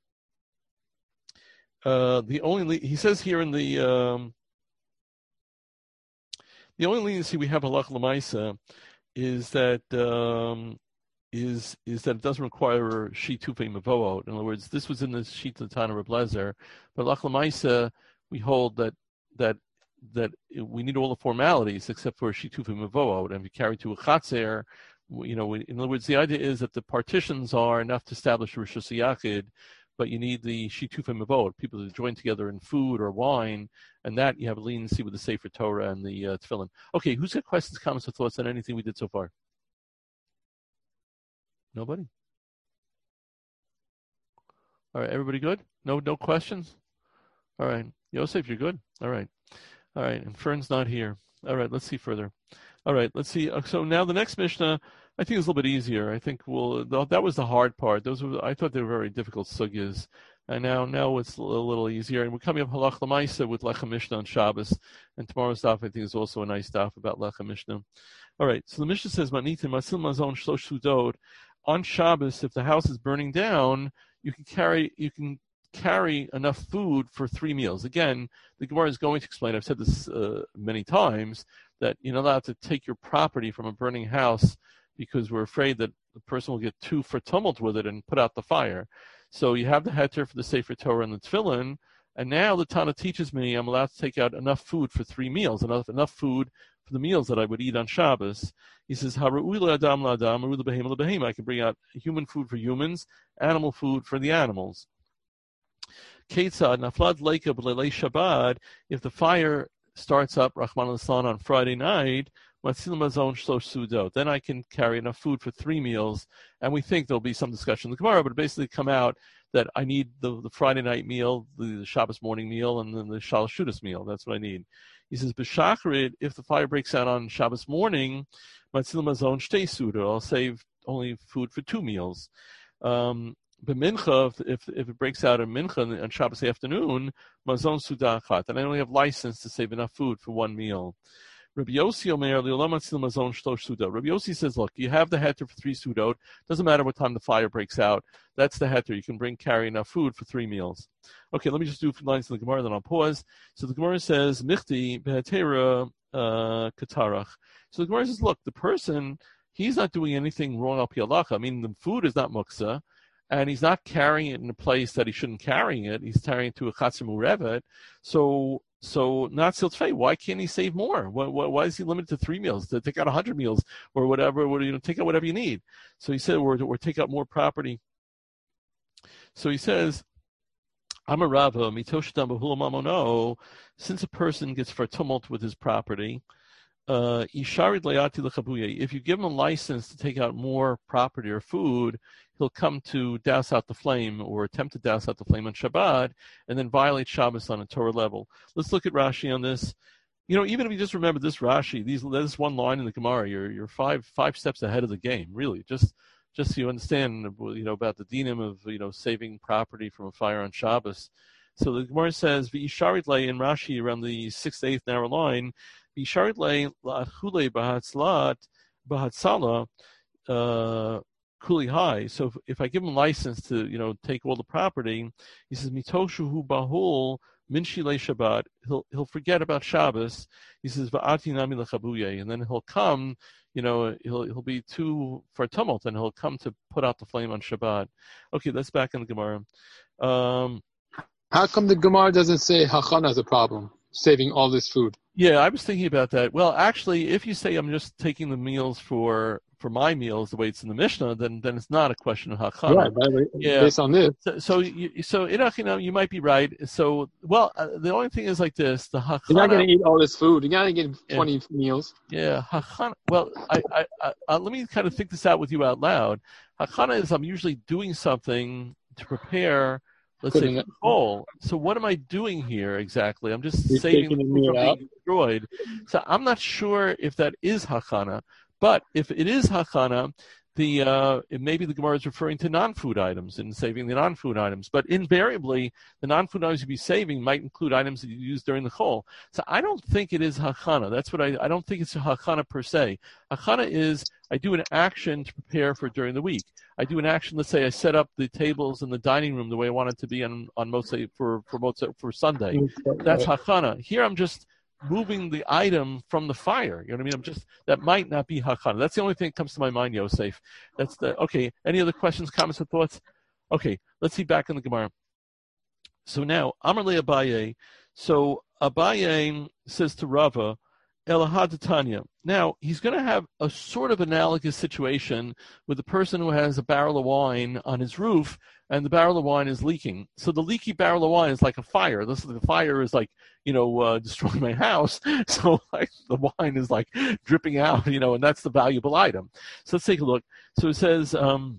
uh, the only, he says here in the, um, the only leniency we have halacha l'maisa is that um, is is that it doesn't require shitufei mavoot. In other words, this was in the sheet of the Tana Reb Lezer, but halacha l'maisa we hold that that that we need all the formalities except for shitufei mavoot, and if you carry to a chatzer, you know, in other words, the idea is that the partitions are enough to establish rishus yachid, but you need the shitufei mavoot, people to join together in food or wine, and that you have a leniency with the Sefer Torah and the uh, Tefillin. Okay, who's got questions, comments, or thoughts on anything we did so far? Nobody? All right, everybody good? No, no questions? All right, Yosef, you're good? All right. All right, and Fern's not here. All right, let's see further. All right, let's see. So now the next Mishnah, I think is a little bit easier. I think we'll, that was the hard part. Those were, I thought they were very difficult sugyas. And now, now it's a little easier. And we're coming up halach l'maisa with Lechem Mishnah on Shabbos. And tomorrow's daf, I think, is also a nice daf about Lechem Mishnah. All right, so the Mishnah says, Manitim masil mazon shlosh sudot. On Shabbos, if the house is burning down, you can carry, you can carry enough food for three meals. Again, the Gemara is going to explain, I've said this uh, many times, that you're not allowed to take your property from a burning house because we're afraid that the person will get too for tumult with it and put out the fire. So you have the heter for the Sefer Torah and the Tefillin, and now the Tana teaches me I'm allowed to take out enough food for three meals, enough enough food for the meals that I would eat on Shabbos. He says, Hara'ui la'adam la'adam, haru l'behema l'behema. I can bring out human food for humans, animal food for the animals. Ketzad naflad leika b'leilei Shabbat. If the fire starts up, Rahman al-Islan, on Friday night, then I can carry enough food for three meals, and we think there'll be some discussion in the Gemara, but basically come out that I need the, the Friday night meal, the, the Shabbos morning meal, and then the Shalosh Shudas meal. That's what I need. He says, B'shachrit, if the fire breaks out on Shabbos morning, I'll save only food for two meals. Um, B'mincha, if if it breaks out in mincha on Shabbos afternoon, mazon sudachat, and I only have license to save enough food for one meal. Rabbi Yossi Omer, Rabbi Yossi says, look, you have the heter for three sudot. Doesn't matter what time the fire breaks out. That's the heter. You can bring, carry enough food for three meals. Okay, let me just do a few lines in the Gemara, then I'll pause. So the Gemara says, Michti behetera katarach. So the Gemara says, look, the person, he's not doing anything wrong al pi halacha. I mean, the food is not muksa, and he's not carrying it in a place that he shouldn't carry it. He's carrying it to a chatzir murevet. So, So not siltfei. Why can't he save more? Why, why, why is he limited to three meals? To take out a hundred meals or whatever? Or, you know, take out whatever you need. So he said, or, or take out more property. So he says, I'm a Rava, mitoshtam b'hula mamono. Since a person gets for tumult with his property, uh, if you give him a license to take out more property or food, he'll come to douse out the flame or attempt to douse out the flame on Shabbat and then violate Shabbos on a Torah level. Let's look at Rashi on this. You know, even if you just remember this Rashi, these this one line in the Gemara, you're you're five five steps ahead of the game, really. Just just so you understand, you know, about the dinim of, you know, saving property from a fire on Shabbos. So the Gemara says, V'isharit lei in Rashi around the sixth, eighth narrow line, V'isharit lei la'achule b'hatzlat b'hatzala uh kuli high. So if, if I give him a license to, you know, take all the property, he says, Mitoshuhu bahul min shilei Shabbat. He'll he'll forget about Shabbos. He says, Va'ati nami lechabuye, and then he'll come, you know, he'll he'll be too for tumult, and he'll come to put out the flame on Shabbat. Okay, let's back in the Gemara. Um, How come the Gemara doesn't say hachana is a problem, saving all this food? Yeah, I was thinking about that. Well, actually, if you say I'm just taking the meals for for my meals the way it's in the Mishnah, then then it's not a question of hachana. Right, right, yeah. Based on this. So, so, you, so you, you might be right. So, well, uh, the only thing is like this: the hachana. You're not going to eat all this food. You're not going to get twenty yeah. meals. Yeah, hachana. Well, I, I, I, uh, let me kind of think this out with you out loud. Hachana is I'm usually doing something to prepare. Let's say for the bowl. So what am I doing here exactly? I'm just You're saving the food from out. being destroyed. So I'm not sure if that is hachana. But if it is hachana, the uh, it maybe the Gemara is referring to non-food items and saving the non-food items. But invariably, the non-food items you'd be saving might include items that you use during the chol. So I don't think it is hachana. That's what I I don't think it's hachana per se. Hachana is I do an action to prepare for during the week. I do an action. Let's say I set up the tables in the dining room the way I want it to be on on Motzei for for Motzei for Sunday. That's hachana. Here I'm just moving the item from the fire. You know what I mean? I'm just that might not be hakana. That's the only thing that comes to my mind, Yosef. That's the okay. Any other questions, comments, or thoughts? Okay, let's see back in the Gemara. So now Amar le Abaye. So Abaye says to Rava, Elahad Tanya. Now he's going to have a sort of analogous situation with the person who has a barrel of wine on his roof, and the barrel of wine is leaking. So the leaky barrel of wine is like a fire. This the fire is like, you know, uh, destroying my house. So like the wine is like dripping out, you know, and that's the valuable item. So let's take a look. So it says, um,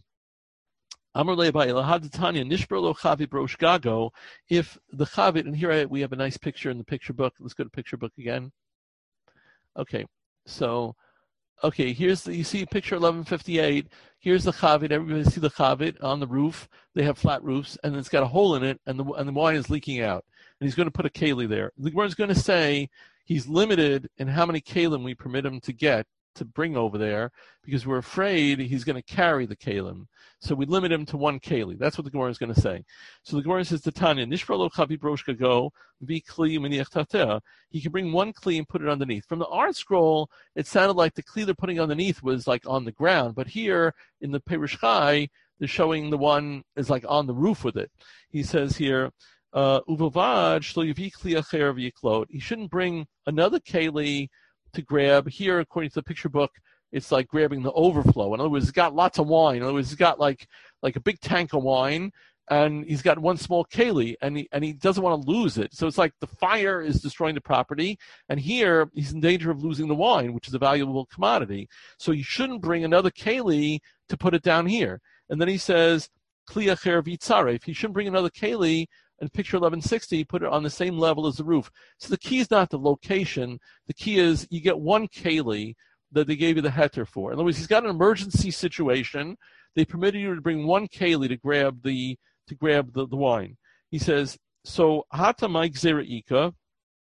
Amar le'abai lahad Tanya nishbar lo chavit brosh gago. If the chavit, and here I, we have a nice picture in the picture book. Let's go to picture book again. Okay, so, okay, here's the, you see picture eleven fifty-eight. Here's the chavit. Everybody see the chavit on the roof. They have flat roofs, and it's got a hole in it, and the and the wine is leaking out. And he's going to put a keli there. The Gemara is going to say he's limited in how many kalim we permit him to get to bring over there, because we're afraid he's going to carry the kalim. So we limit him to one keli. That's what the Gemara is going to say. So the Gemara says to Tanya, Nishbar lo chavi broshka go, vi kli miniach tatea. He can bring one kli and put it underneath. From the art scroll, it sounded like the kli they're putting underneath was like on the ground, but here in the Perush Chai, they're showing the one is like on the roof with it. He says here, uh, Uvovad shlo yavi kli acher v'yiklot. He shouldn't bring another keli to grab. Here, according to the picture book, it's like grabbing the overflow. In other words, he's got lots of wine. In other words, he's got like like a big tank of wine, and he's got one small keli, and he and he doesn't want to lose it. So it's like the fire is destroying the property, and here he's in danger of losing the wine, which is a valuable commodity. So you shouldn't bring another keli to put it down here. And then he says, Kli acher v'tzaref. He shouldn't bring another keli. And picture eleven sixty, put it on the same level as the roof. So the key is not the location. The key is you get one keli that they gave you the heter for. In other words, he's got an emergency situation. They permitted you to bring one keli to grab the to grab the, the wine. He says, so hata mai gzera ika.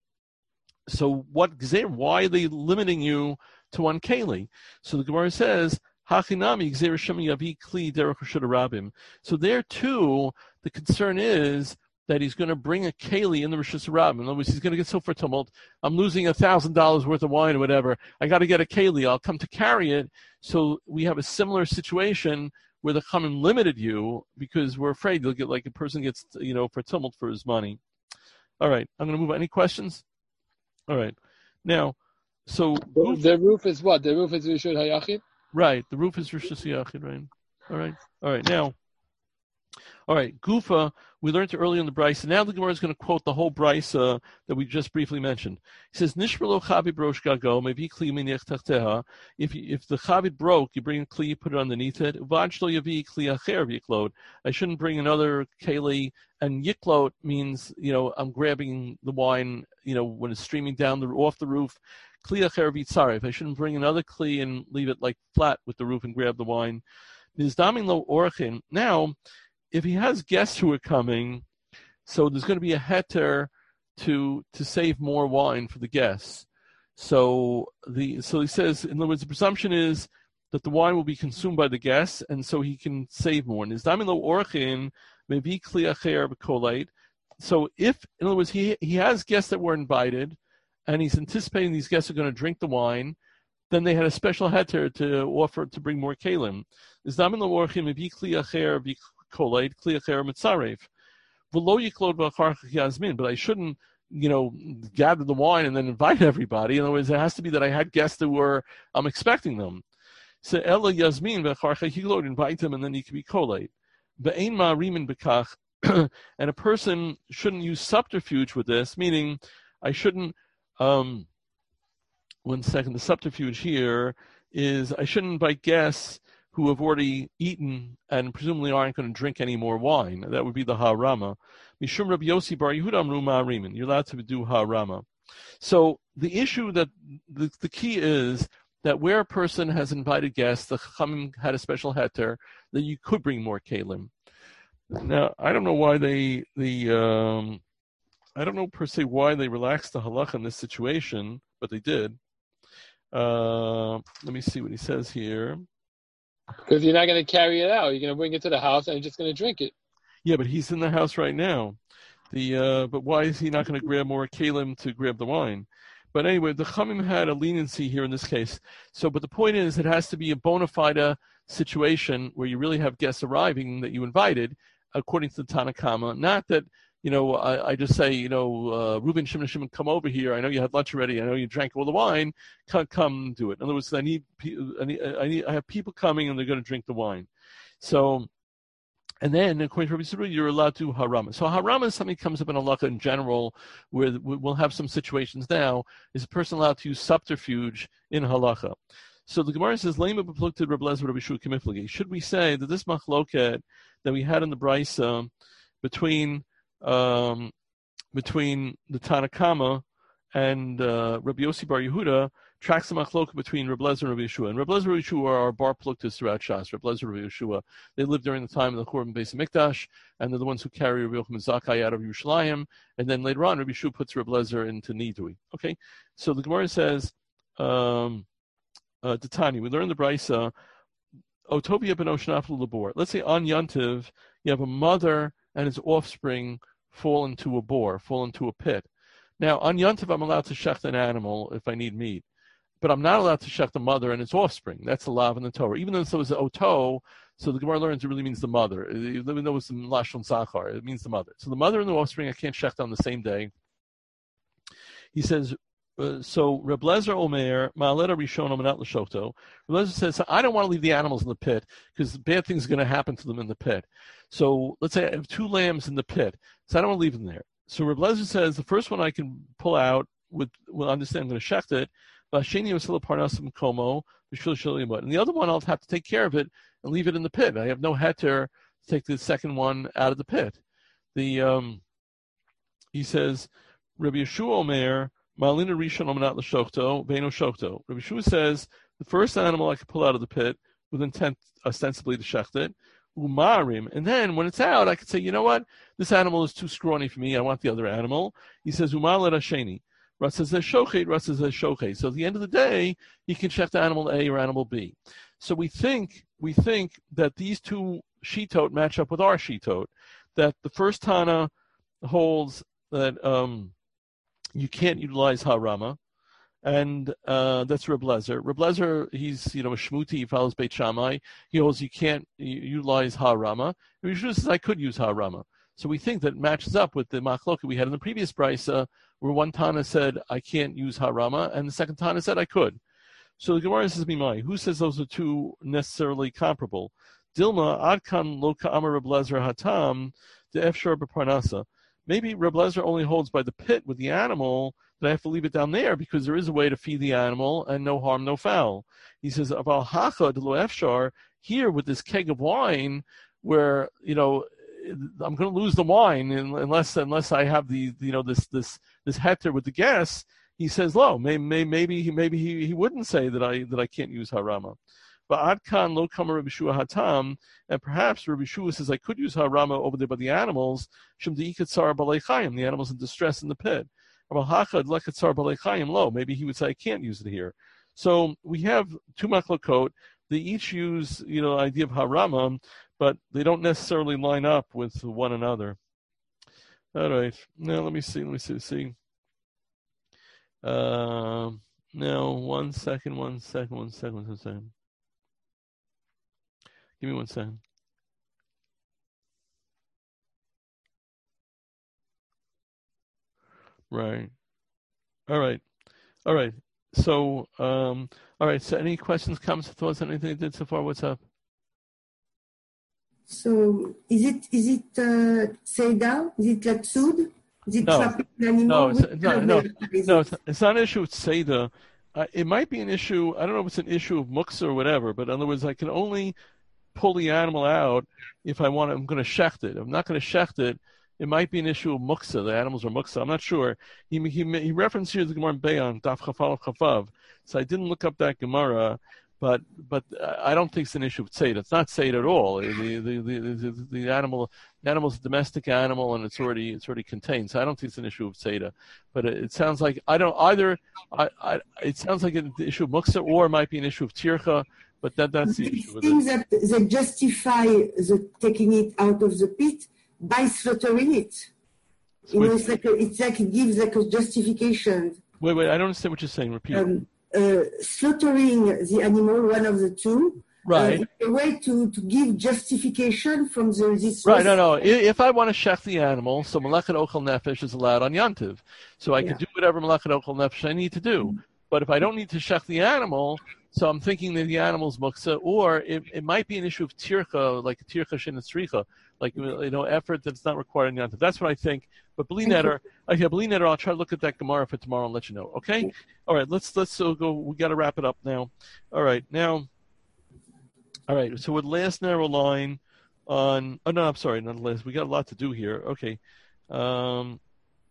So what gzera? Why are they limiting you to one keli? So the Gemara says, hachinami gzera shem yavi kli derech reshut harabim. So there too, the concern is that he's going to bring a keli in the Rishus Harabim. In other words, he's going to get so for tumult. I'm losing a thousand dollars worth of wine or whatever. I got to get a keli. I'll come to carry it. So we have a similar situation where the Chachamim limited you because we're afraid you'll get like a person gets, you know, for tumult for his money. All right, I'm going to move on. Any questions? All right. Now, so the, the roof is what? The roof is Rishut Hayachid? Right. The roof is Rishus Hayachid, right? All right. All right. Now. All right, Gufa, we learned earlier in the Brisa. Now the Gemara is going to quote the whole Brisa that we just briefly mentioned. He says, Nishbar lo chavid brosh gago, mevi kli miniach tachteha. If if the chavid broke, you bring a kli, you put it underneath it. Uvad shlo yavi kli acher v'yiklot. I shouldn't bring another keli. And yiklot means, you know, I'm grabbing the wine, you know, when it's streaming down the off the roof. Kli acher v'yitzaref. I shouldn't bring another kli and leave it like flat with the roof and grab the wine. Nizdamin lo orchin. Now, if he has guests who are coming, so there's going to be a heter to to save more wine for the guests. So the so he says, in other words, the presumption is that the wine will be consumed by the guests, and so he can save more. So if, in other words, he he has guests that were invited, and he's anticipating these guests are going to drink the wine, then they had a special heter to offer to bring more kalim. Kolate, kliacher mitzarev. V'lo yiklod v'achar yazmin. But I shouldn't, you know, gather the wine and then invite everybody. In other words, it has to be that I had guests that were, I'm expecting them. So ella yazmin v'achar yiklod, invite them, and then he can be kolate. Ve'ein ma'arimin b'kach. And a person shouldn't use subterfuge with this, meaning I shouldn't. Um, one second. The subterfuge here is I shouldn't invite guests who have already eaten and presumably aren't going to drink any more wine. That would be the ha'rama. Mishum Rabbi Yossi bar Yehuda amru ma'arimin. You're allowed to do ha'rama. So the issue that the, the key is that where a person has invited guests, the Chachamim had a special heter that you could bring more kalim. Now I don't know why they the um, I don't know per se why they relaxed the halacha in this situation, but they did. Uh, let me see what he says here. Because you're not going to carry it out. You're going to bring it to the house and you're just going to drink it. Yeah, but he's in the house right now. The uh, But why is he not going to grab more kalim to grab the wine? But anyway, the Chamim had a leniency here in this case. So, but the point is, it has to be a bona fide situation where you really have guests arriving that you invited, according to the Tanakama. Not that, you know, I, I just say, you know, uh, Reuben, Shimon, Shimon, come over here. I know you had lunch already. I know you drank all the wine. Come, come do it. In other words, I need, I need, I need, I have people coming and they're going to drink the wine. So, and then, according to Rabbi Sibru, you're allowed to harama. So harama is something that comes up in halakha in general, where we'll have some situations now. Is a person allowed to use subterfuge in halakha? So the Gemara says, "Lema b'plukted Reb Lezer Rabbi Shua k'miflagi." Should we say that this machloket that we had in the Brisa between um, between the Tanakama and uh, Rabbi Yossi Bar Yehuda tracks the machloket between Reb Lezer and Rabbi Yeshua. And Reb Lezer and Rabbi Yeshua are bar pluktas throughout Shas. Reb Lezer and Rabbi Yeshua, they lived during the time of the Churban Beis Hamikdash, and they're the ones who carry Rabbi Yochanan Zakkai out of Yerushalayim. And then later on, Rabbi Yeshua puts Reb Lezer into Nidui. Okay, so the Gemara says, um, uh, Detani, we learned the Brisa, Otovia ben Oshnaflu Labor. Let's say on Yantiv, you have a mother and his offspring fall into a bore, fall into a pit. Now, on Yantiv, I'm allowed to shecht an animal if I need meat. But I'm not allowed to shecht the mother and its offspring. That's the lav in the Torah. Even though it was an oto, so the Gemara learns it really means the mother. Even though it's lashon zachar, it means the mother. So the mother and the offspring I can't shecht on the same day. He says, uh, so Reb Lezer Omer, Ma'aleta Rishon Omenat L'Shoto. Reb Lezer says, I don't want to leave the animals in the pit because bad things are going to happen to them in the pit. So let's say I have two lambs in the pit, so I don't want to leave them there. So Reb Lezer says, the first one I can pull out with, well, understand I'm going to shecht it. And the other one, I'll have to take care of it and leave it in the pit. I have no heter to take the second one out of the pit. The um, he says, Rabbi Yeshua Omer, Ma'alina Rishon Omenat L'Shokto, Veino Shokto. Rabbi Yeshua says, the first animal I can pull out of the pit with intent ostensibly to shecht it, umarim, and then when it's out, I could say, you know what, this animal is too scrawny for me. I want the other animal. He says, umar l'rasheni. So at the end of the day, he can check the animal A or animal B. So we think we think that these two shitot match up with our shitot. That the first Tana holds that um, you can't utilize harama, and uh, that's Reb Lezer. Reb Lezer, he's you know a shmuti, he follows Beit Shammai. He holds you can't utilize harama. He says I could use harama. So we think that it matches up with the machloket we had in the previous brisa, where one Tana said, I can't use harama, and the second Tana said, I could. So the Gemara says, Mimai, who says those are two necessarily comparable? Dilma, Adkan lo ka'amar Reb Lezer hatam, de efshar b'parnasa. Maybe Reb Lezer only holds by the pit with the animal, that I have to leave it down there, because there is a way to feed the animal, and no harm, no foul. He says, Aval hacha de lo efshar, here with this keg of wine, where, you know, I'm going to lose the wine unless unless I have the you know this this this heter with the guests. He says, "Lo, may, may, maybe he maybe he, he wouldn't say that I that I can't use harama." But adkan lo kama Rabbi Shua hatam, and perhaps Rabbi Shua says I could use harama over there by the animals. Shem deikatzar balei chayim, the animals in distress in the pit. Lo, maybe he would say I can't use it here. So we have two machlokot. They each use you know idea of harama, but they don't necessarily line up with one another. All right. Now let me see. Let me see. See. Uh, now one second. One second. One second. One second. Give me one second. Right. All right. All right. So, um, all right. So, any questions, comments, thoughts on anything I did so far? What's up? So, is it is it uh, Seder? Is it Latsud? Is it no, trapping an animal? No, it's, no, no, no it's, it's not an issue with Seder. Uh, it might be an issue, I don't know if it's an issue of muksa or whatever, but in other words, I can only pull the animal out if I want, I'm going to shecht it. If I'm not going to shecht it, it might be an issue of muksa. The animals are muksa. I'm not sure. He he, he referenced here the Gemara in Be'an, Daf Chafal Chafav. So I didn't look up that Gemara, but but I don't think it's an issue of tzeit. It's not tzeit at all. The the, the the the animal the animal's a domestic animal and it's already it's already contained. So I don't think it's an issue of tzeit. But it, it sounds like I don't either. I, I it sounds like an issue of muksa, or it might be an issue of tircha. But that that's the issue with things it. that that justify the taking it out of the pit by slaughtering it. You know, it's like a, it's like it gives like a justification. Wait, wait, I don't understand what you're saying. Repeat. Um, uh, slaughtering the animal, one of the two, Right. uh, a way to, to give justification from the this. Right, no, no. If I want to shech the animal, so Melachet Ochel Nefesh is allowed on Yantiv. So I Yeah. can do whatever Melachet Ochel Nefesh I need to do. But if I don't need to shech the animal, so I'm thinking that the animal's muksa, or it, it might be an issue of tircha, like a tircha shenetzricha, like, you know, effort that's not required in Yantiv. That's what I think. But believe netter, okay, believe netter, I'll try to look at that Gemara for tomorrow and let you know. Okay? All right, let's let's uh, go. We got to wrap it up now. All right, now. All right, so with last narrow line on. Oh no, I'm sorry, not last. We got a lot to do here. Okay, um,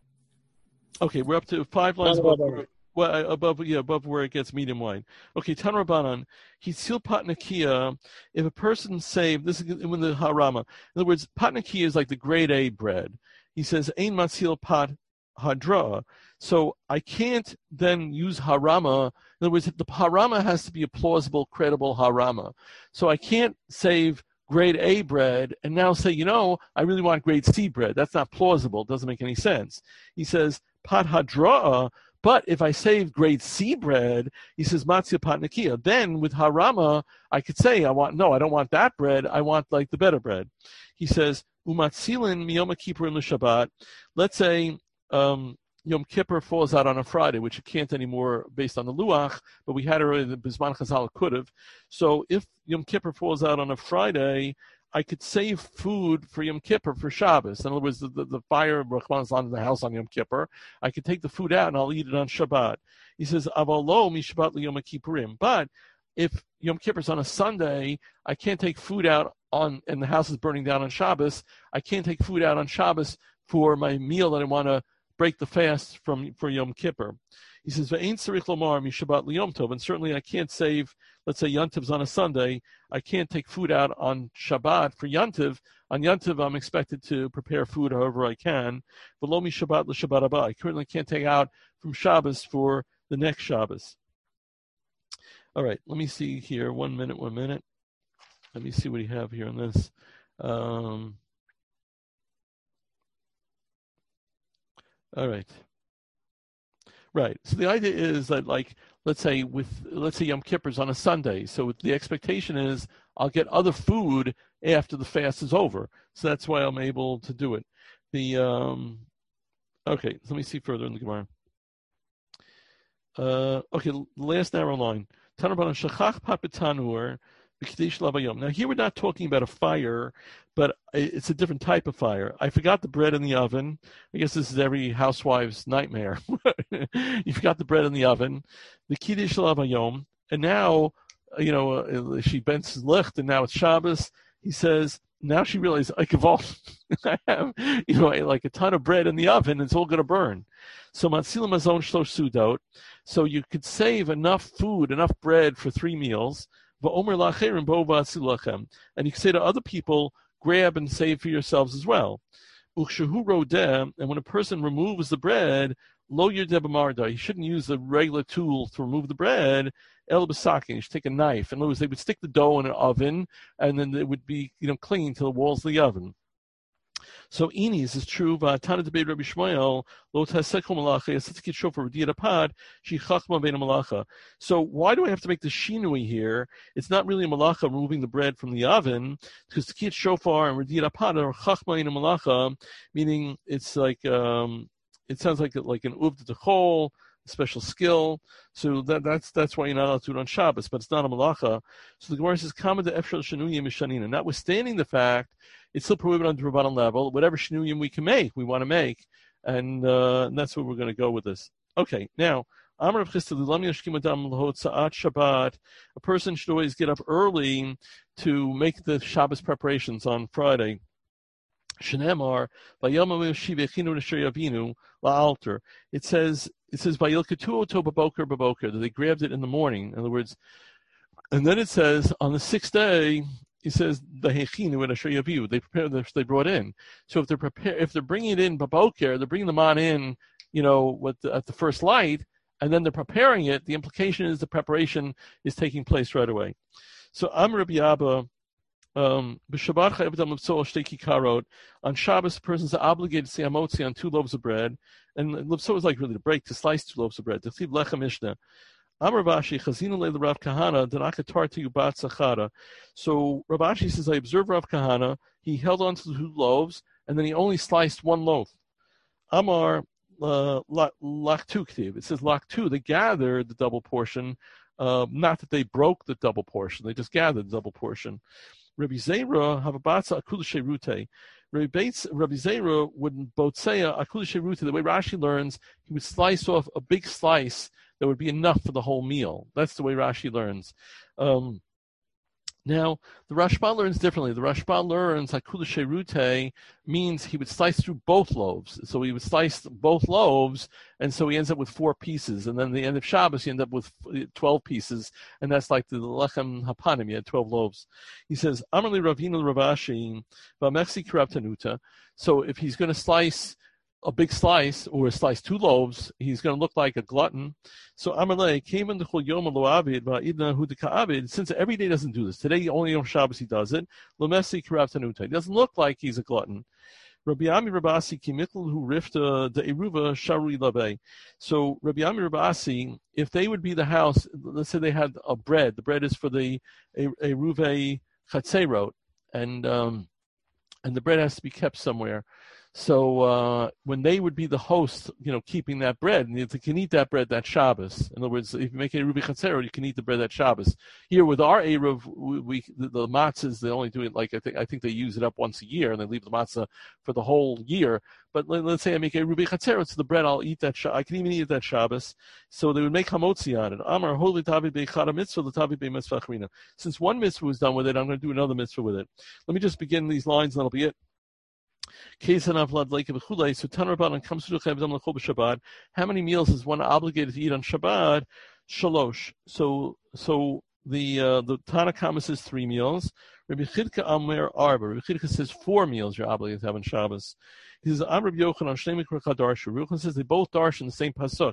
okay, we're up to five lines above. Well, above, yeah, above where it gets medium wide. Okay, Tan Rabbanan, Hitzil Patnakia, if a person saved, this is when the Harama. In other words, Patnakia is like the grade A bread. He says, Ein Matzil Pat Hadra. So I can't then use Harama. In other words, the Harama has to be a plausible, credible Harama. So I can't save grade A bread and now say, you know, I really want grade C bread. That's not plausible. It doesn't make any sense. He says, Pat Hadra. But if I save grade C bread, he says matzia patnakia. Then with harama, I could say I want no, I don't want that bread. I want like the better bread. He says umatzilin miyom kippurim l'Shabbat. Let's say um, Yom Kippur falls out on a Friday, which it can't anymore based on the luach, but we had it already. The Bisman Chazal could have. So if Yom Kippur falls out on a Friday, I could save food for Yom Kippur for Shabbos. In other words, the, the, the fire of Rahman is on the house on Yom Kippur. I could take the food out and I'll eat it on Shabbat. He says, Avalo mi Shabbat li Yom Kippurim. But if Yom Kippur is on a Sunday, I can't take food out on, and the house is burning down on Shabbos. I can't take food out on Shabbos for my meal that I want to break the fast from for Yom Kippur. He says, Ve'ein tzarich lomar mi Shabbat li Yom Tov. And certainly I can't save, let's say Yantiv's on a Sunday. I can't take food out on Shabbat for Yantiv. On Yantiv, I'm expected to prepare food however I can. V'lo mi Shabbat l'Shabbat haba. I currently can't take out from Shabbos for the next Shabbos. All right, let me see here. One minute, one minute. Let me see what you have here on this. Um, all right. Right. So the idea is that, like, let's say with let's say Yom Kippur's on a Sunday, so the expectation is I'll get other food after the fast is over. So that's why I'm able to do it. The um, okay. So let me see further in the Gemara. Uh, okay, last narrow line. Tanur shachach pat b'tanur. Now here we're not talking about a fire, but it's a different type of fire. I forgot the bread in the oven. I guess this is every housewife's nightmare. You forgot the bread in the oven. The kiddush l'avayom, and now, you know, she bends licht, and now it's Shabbos. He says, now she realizes, I have, you know, like a ton of bread in the oven, it's all going to burn. So matzila mazon shlosh sudot. So you could save enough food, enough bread for three meals. And you can say to other people, grab and save for yourselves as well. And when a person removes the bread, lo he shouldn't use the regular tool to remove the bread. El b'sakin, you should take a knife. In other words, they would stick the dough in an oven, and then it would be, you know, clinging to the walls of the oven. So Inis is true. V'atana debate Rabbi Shmuel lo tasekel malacha yasatzikit shofar v'diyat apad she chachma bein malacha. So why do I have to make the shinui here? It's not really a malacha removing the bread from the oven, because tzikit shofar and v'diyat apad are chachma in a malacha, meaning it's like um, it sounds like like an uvd d'chol, special skill. So that, that's that's why you're not allowed to do it on Shabbos, but it's not a malacha. So the Gemara says, "Kama de efshel shenuyim mishanina." Notwithstanding the fact, it's still prohibited on the Rabbanan level. Whatever shenuyim we can make, we want to make, and, uh, and that's where we're going to go with this. Okay, now, Amar Rav Chisda, Lam yashkim adam l'hotza'at Shabbat. A person should always get up early to make the Shabbos preparations on Friday. Shenemar, vayamav shivechinu n'sher yavinu la'alter. It says, it says, vayilketu oto b'boker b'boker, that they grabbed it in the morning. In other words, and then it says, on the sixth day, he says, the hechinu and asher yaviu, they prepared, they brought in. So if they're prepare, if they're bringing it in b'boker, they're bringing them on in, you know, with the, at the first light, and then they're preparing it. The implication is the preparation is taking place right away. So Am Rabbi Abba, Um, on Shabbos, the person's obligated to say hamotzi on two loaves of bread, and lipso is like really to break, to slice two loaves of bread. To leave lechem mishnah. Amar Rabashi, Chazinu le Rav Kahana, Danakatarti Ubat Sachara. So Rabashi says, I observed Rav Kahana, he held on to the two loaves, and then he only sliced one loaf. Amar uh, Laktu Ktiv. It says Laktu, they gathered the double portion, uh, not that they broke the double portion, they just gathered the double portion. Rabbi Zera have a batza akulishe rute. Rabbi Zera would botseya akulishe rute. The way Rashi learns, he would slice off a big slice that would be enough for the whole meal. That's the way Rashi learns. Um, now, the Rashba learns differently. The Rashba learns akulishe rute means he would slice through both loaves. So he would slice both loaves, and so he ends up with four pieces. And then at the end of Shabbos, he ends up with twelve pieces, and that's like the lechem hapanim. He had twelve loaves. He says, Amarli Ravina Ravashi, Vamexi Kirabtanuta. So if he's going to slice a big slice or slice two loaves, he's going to look like a glutton. So Amalei came in the Chol Yom Loavid Va'idna Hudika'avid. Since every day doesn't do this, today only on Shabbos he does it. Lomesi Kirabtanuta. He doesn't look like he's a glutton. Rabbi Ami Rabasi Kimikl who rifta the Eruva Sharui Labe. So Rabbi Ami Rabasi, if they would be the house, let's say they had a bread. The bread is for the Eruve Chatzerot, and um, and the bread has to be kept somewhere. So uh, when they would be the host, you know, keeping that bread, and you can eat that bread that Shabbos. In other words, if you make a Rubi Chatzerot, you can eat the bread that Shabbos. Here with our Eruv, we, we the, the matzahs, they only do it like I think I think they use it up once a year, and they leave the matzah for the whole year. But let, let's say I make a Rubi Chatzerot, so the bread I'll eat that. I can even eat that Shabbos. So they would make hamotzi on it. Amar holy tavi beichad mitzvah l'tavi beimitzvah achrina. Since one mitzvah was done with it, I'm going to do another mitzvah with it. Let me just begin these lines, and that'll be it. So Tanrabanan comes to the Shabbat. How many meals is one obligated to eat on Shabbat? Shalosh. So so the uh, the Tanakama says three meals. Rabbi Chidka Amir Arba. Rabbi Chidka says four meals you're obligated to have on Shabbos. He says Amr Yochanan Shnei Mikra Darshu. Yochanan says they both darsh in the same pasuk.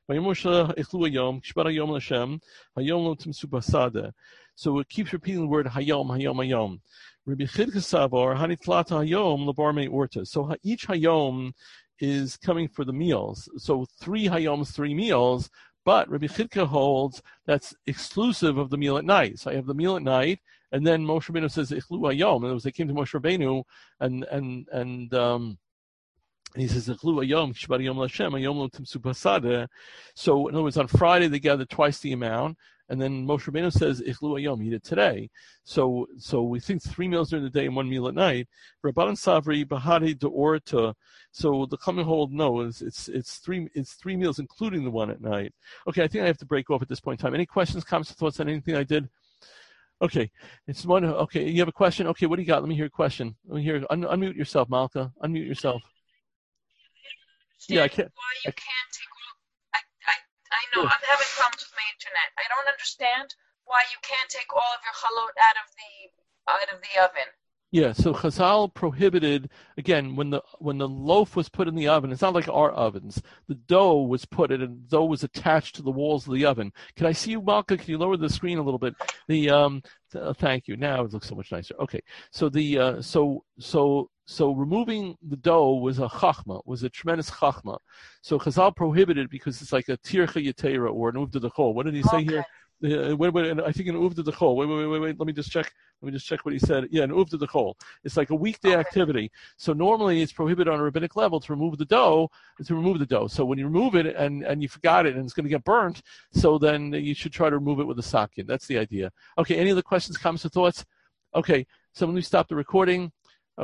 So it keeps repeating the word Hayom Hayom Hayom. Rabbi Chidka Savar Hanitlata Hayom Labarme Orta. So each Hayom is coming for the meals. So three Hayoms, three meals. But Rabbi Chidka holds that's exclusive of the meal at night. So I have the meal at night, and then Moshe Rabbeinu says Ichlu Hayom. In other words, they came to Moshe Rabbeinu, and and and um, and he says Ichlu Hayom Kishbar Yom Lashem Hayom Lo Timsu Pasada. So in other words, on Friday they gather twice the amount. And then Moshe Rabbeinu says, Ichlu Hayom, eat it today. So so we think three meals during the day and one meal at night. Rabbanan Savri, Bahari, Deorta. So the common hold, no, it's, it's it's three it's three meals, including the one at night. Okay, I think I have to break off at this point in time. Any questions, comments, thoughts on anything I did? Okay, it's one. Okay, you have a question? Okay, what do you got? Let me hear a question. Let me hear. Un- unmute yourself, Malka. Unmute yourself. Yeah, I can't. Why you can't take all? I I I know I'm having problems with my internet. I don't understand why you can't take all of your chalot out of the out of the oven. Yeah, so Chazal prohibited, again, when the when the loaf was put in the oven, it's not like our ovens. The dough was put in, and dough was attached to the walls of the oven. Can I see you, Malka? Can you lower the screen a little bit? The um, uh, thank you. Now it looks so much nicer. Okay, so the uh, so so so removing the dough was a chachma, was a tremendous chachma. So Chazal prohibited because it's like a tircha yetera or an uvda dechol. What did he say okay. here? Uh, wait, wait, I think an uvda dechol. Wait, wait, wait, wait. Let me just check. Let me just check what he said. Yeah, an uvda dechol. It's like a weekday okay. activity. So normally it's prohibited on a rabbinic level to remove the dough, to remove the dough. So when you remove it and, and you forgot it and it's going to get burnt, so then you should try to remove it with a sakin. That's the idea. Okay, any other questions, comments, or thoughts? Okay, so let me stop the recording.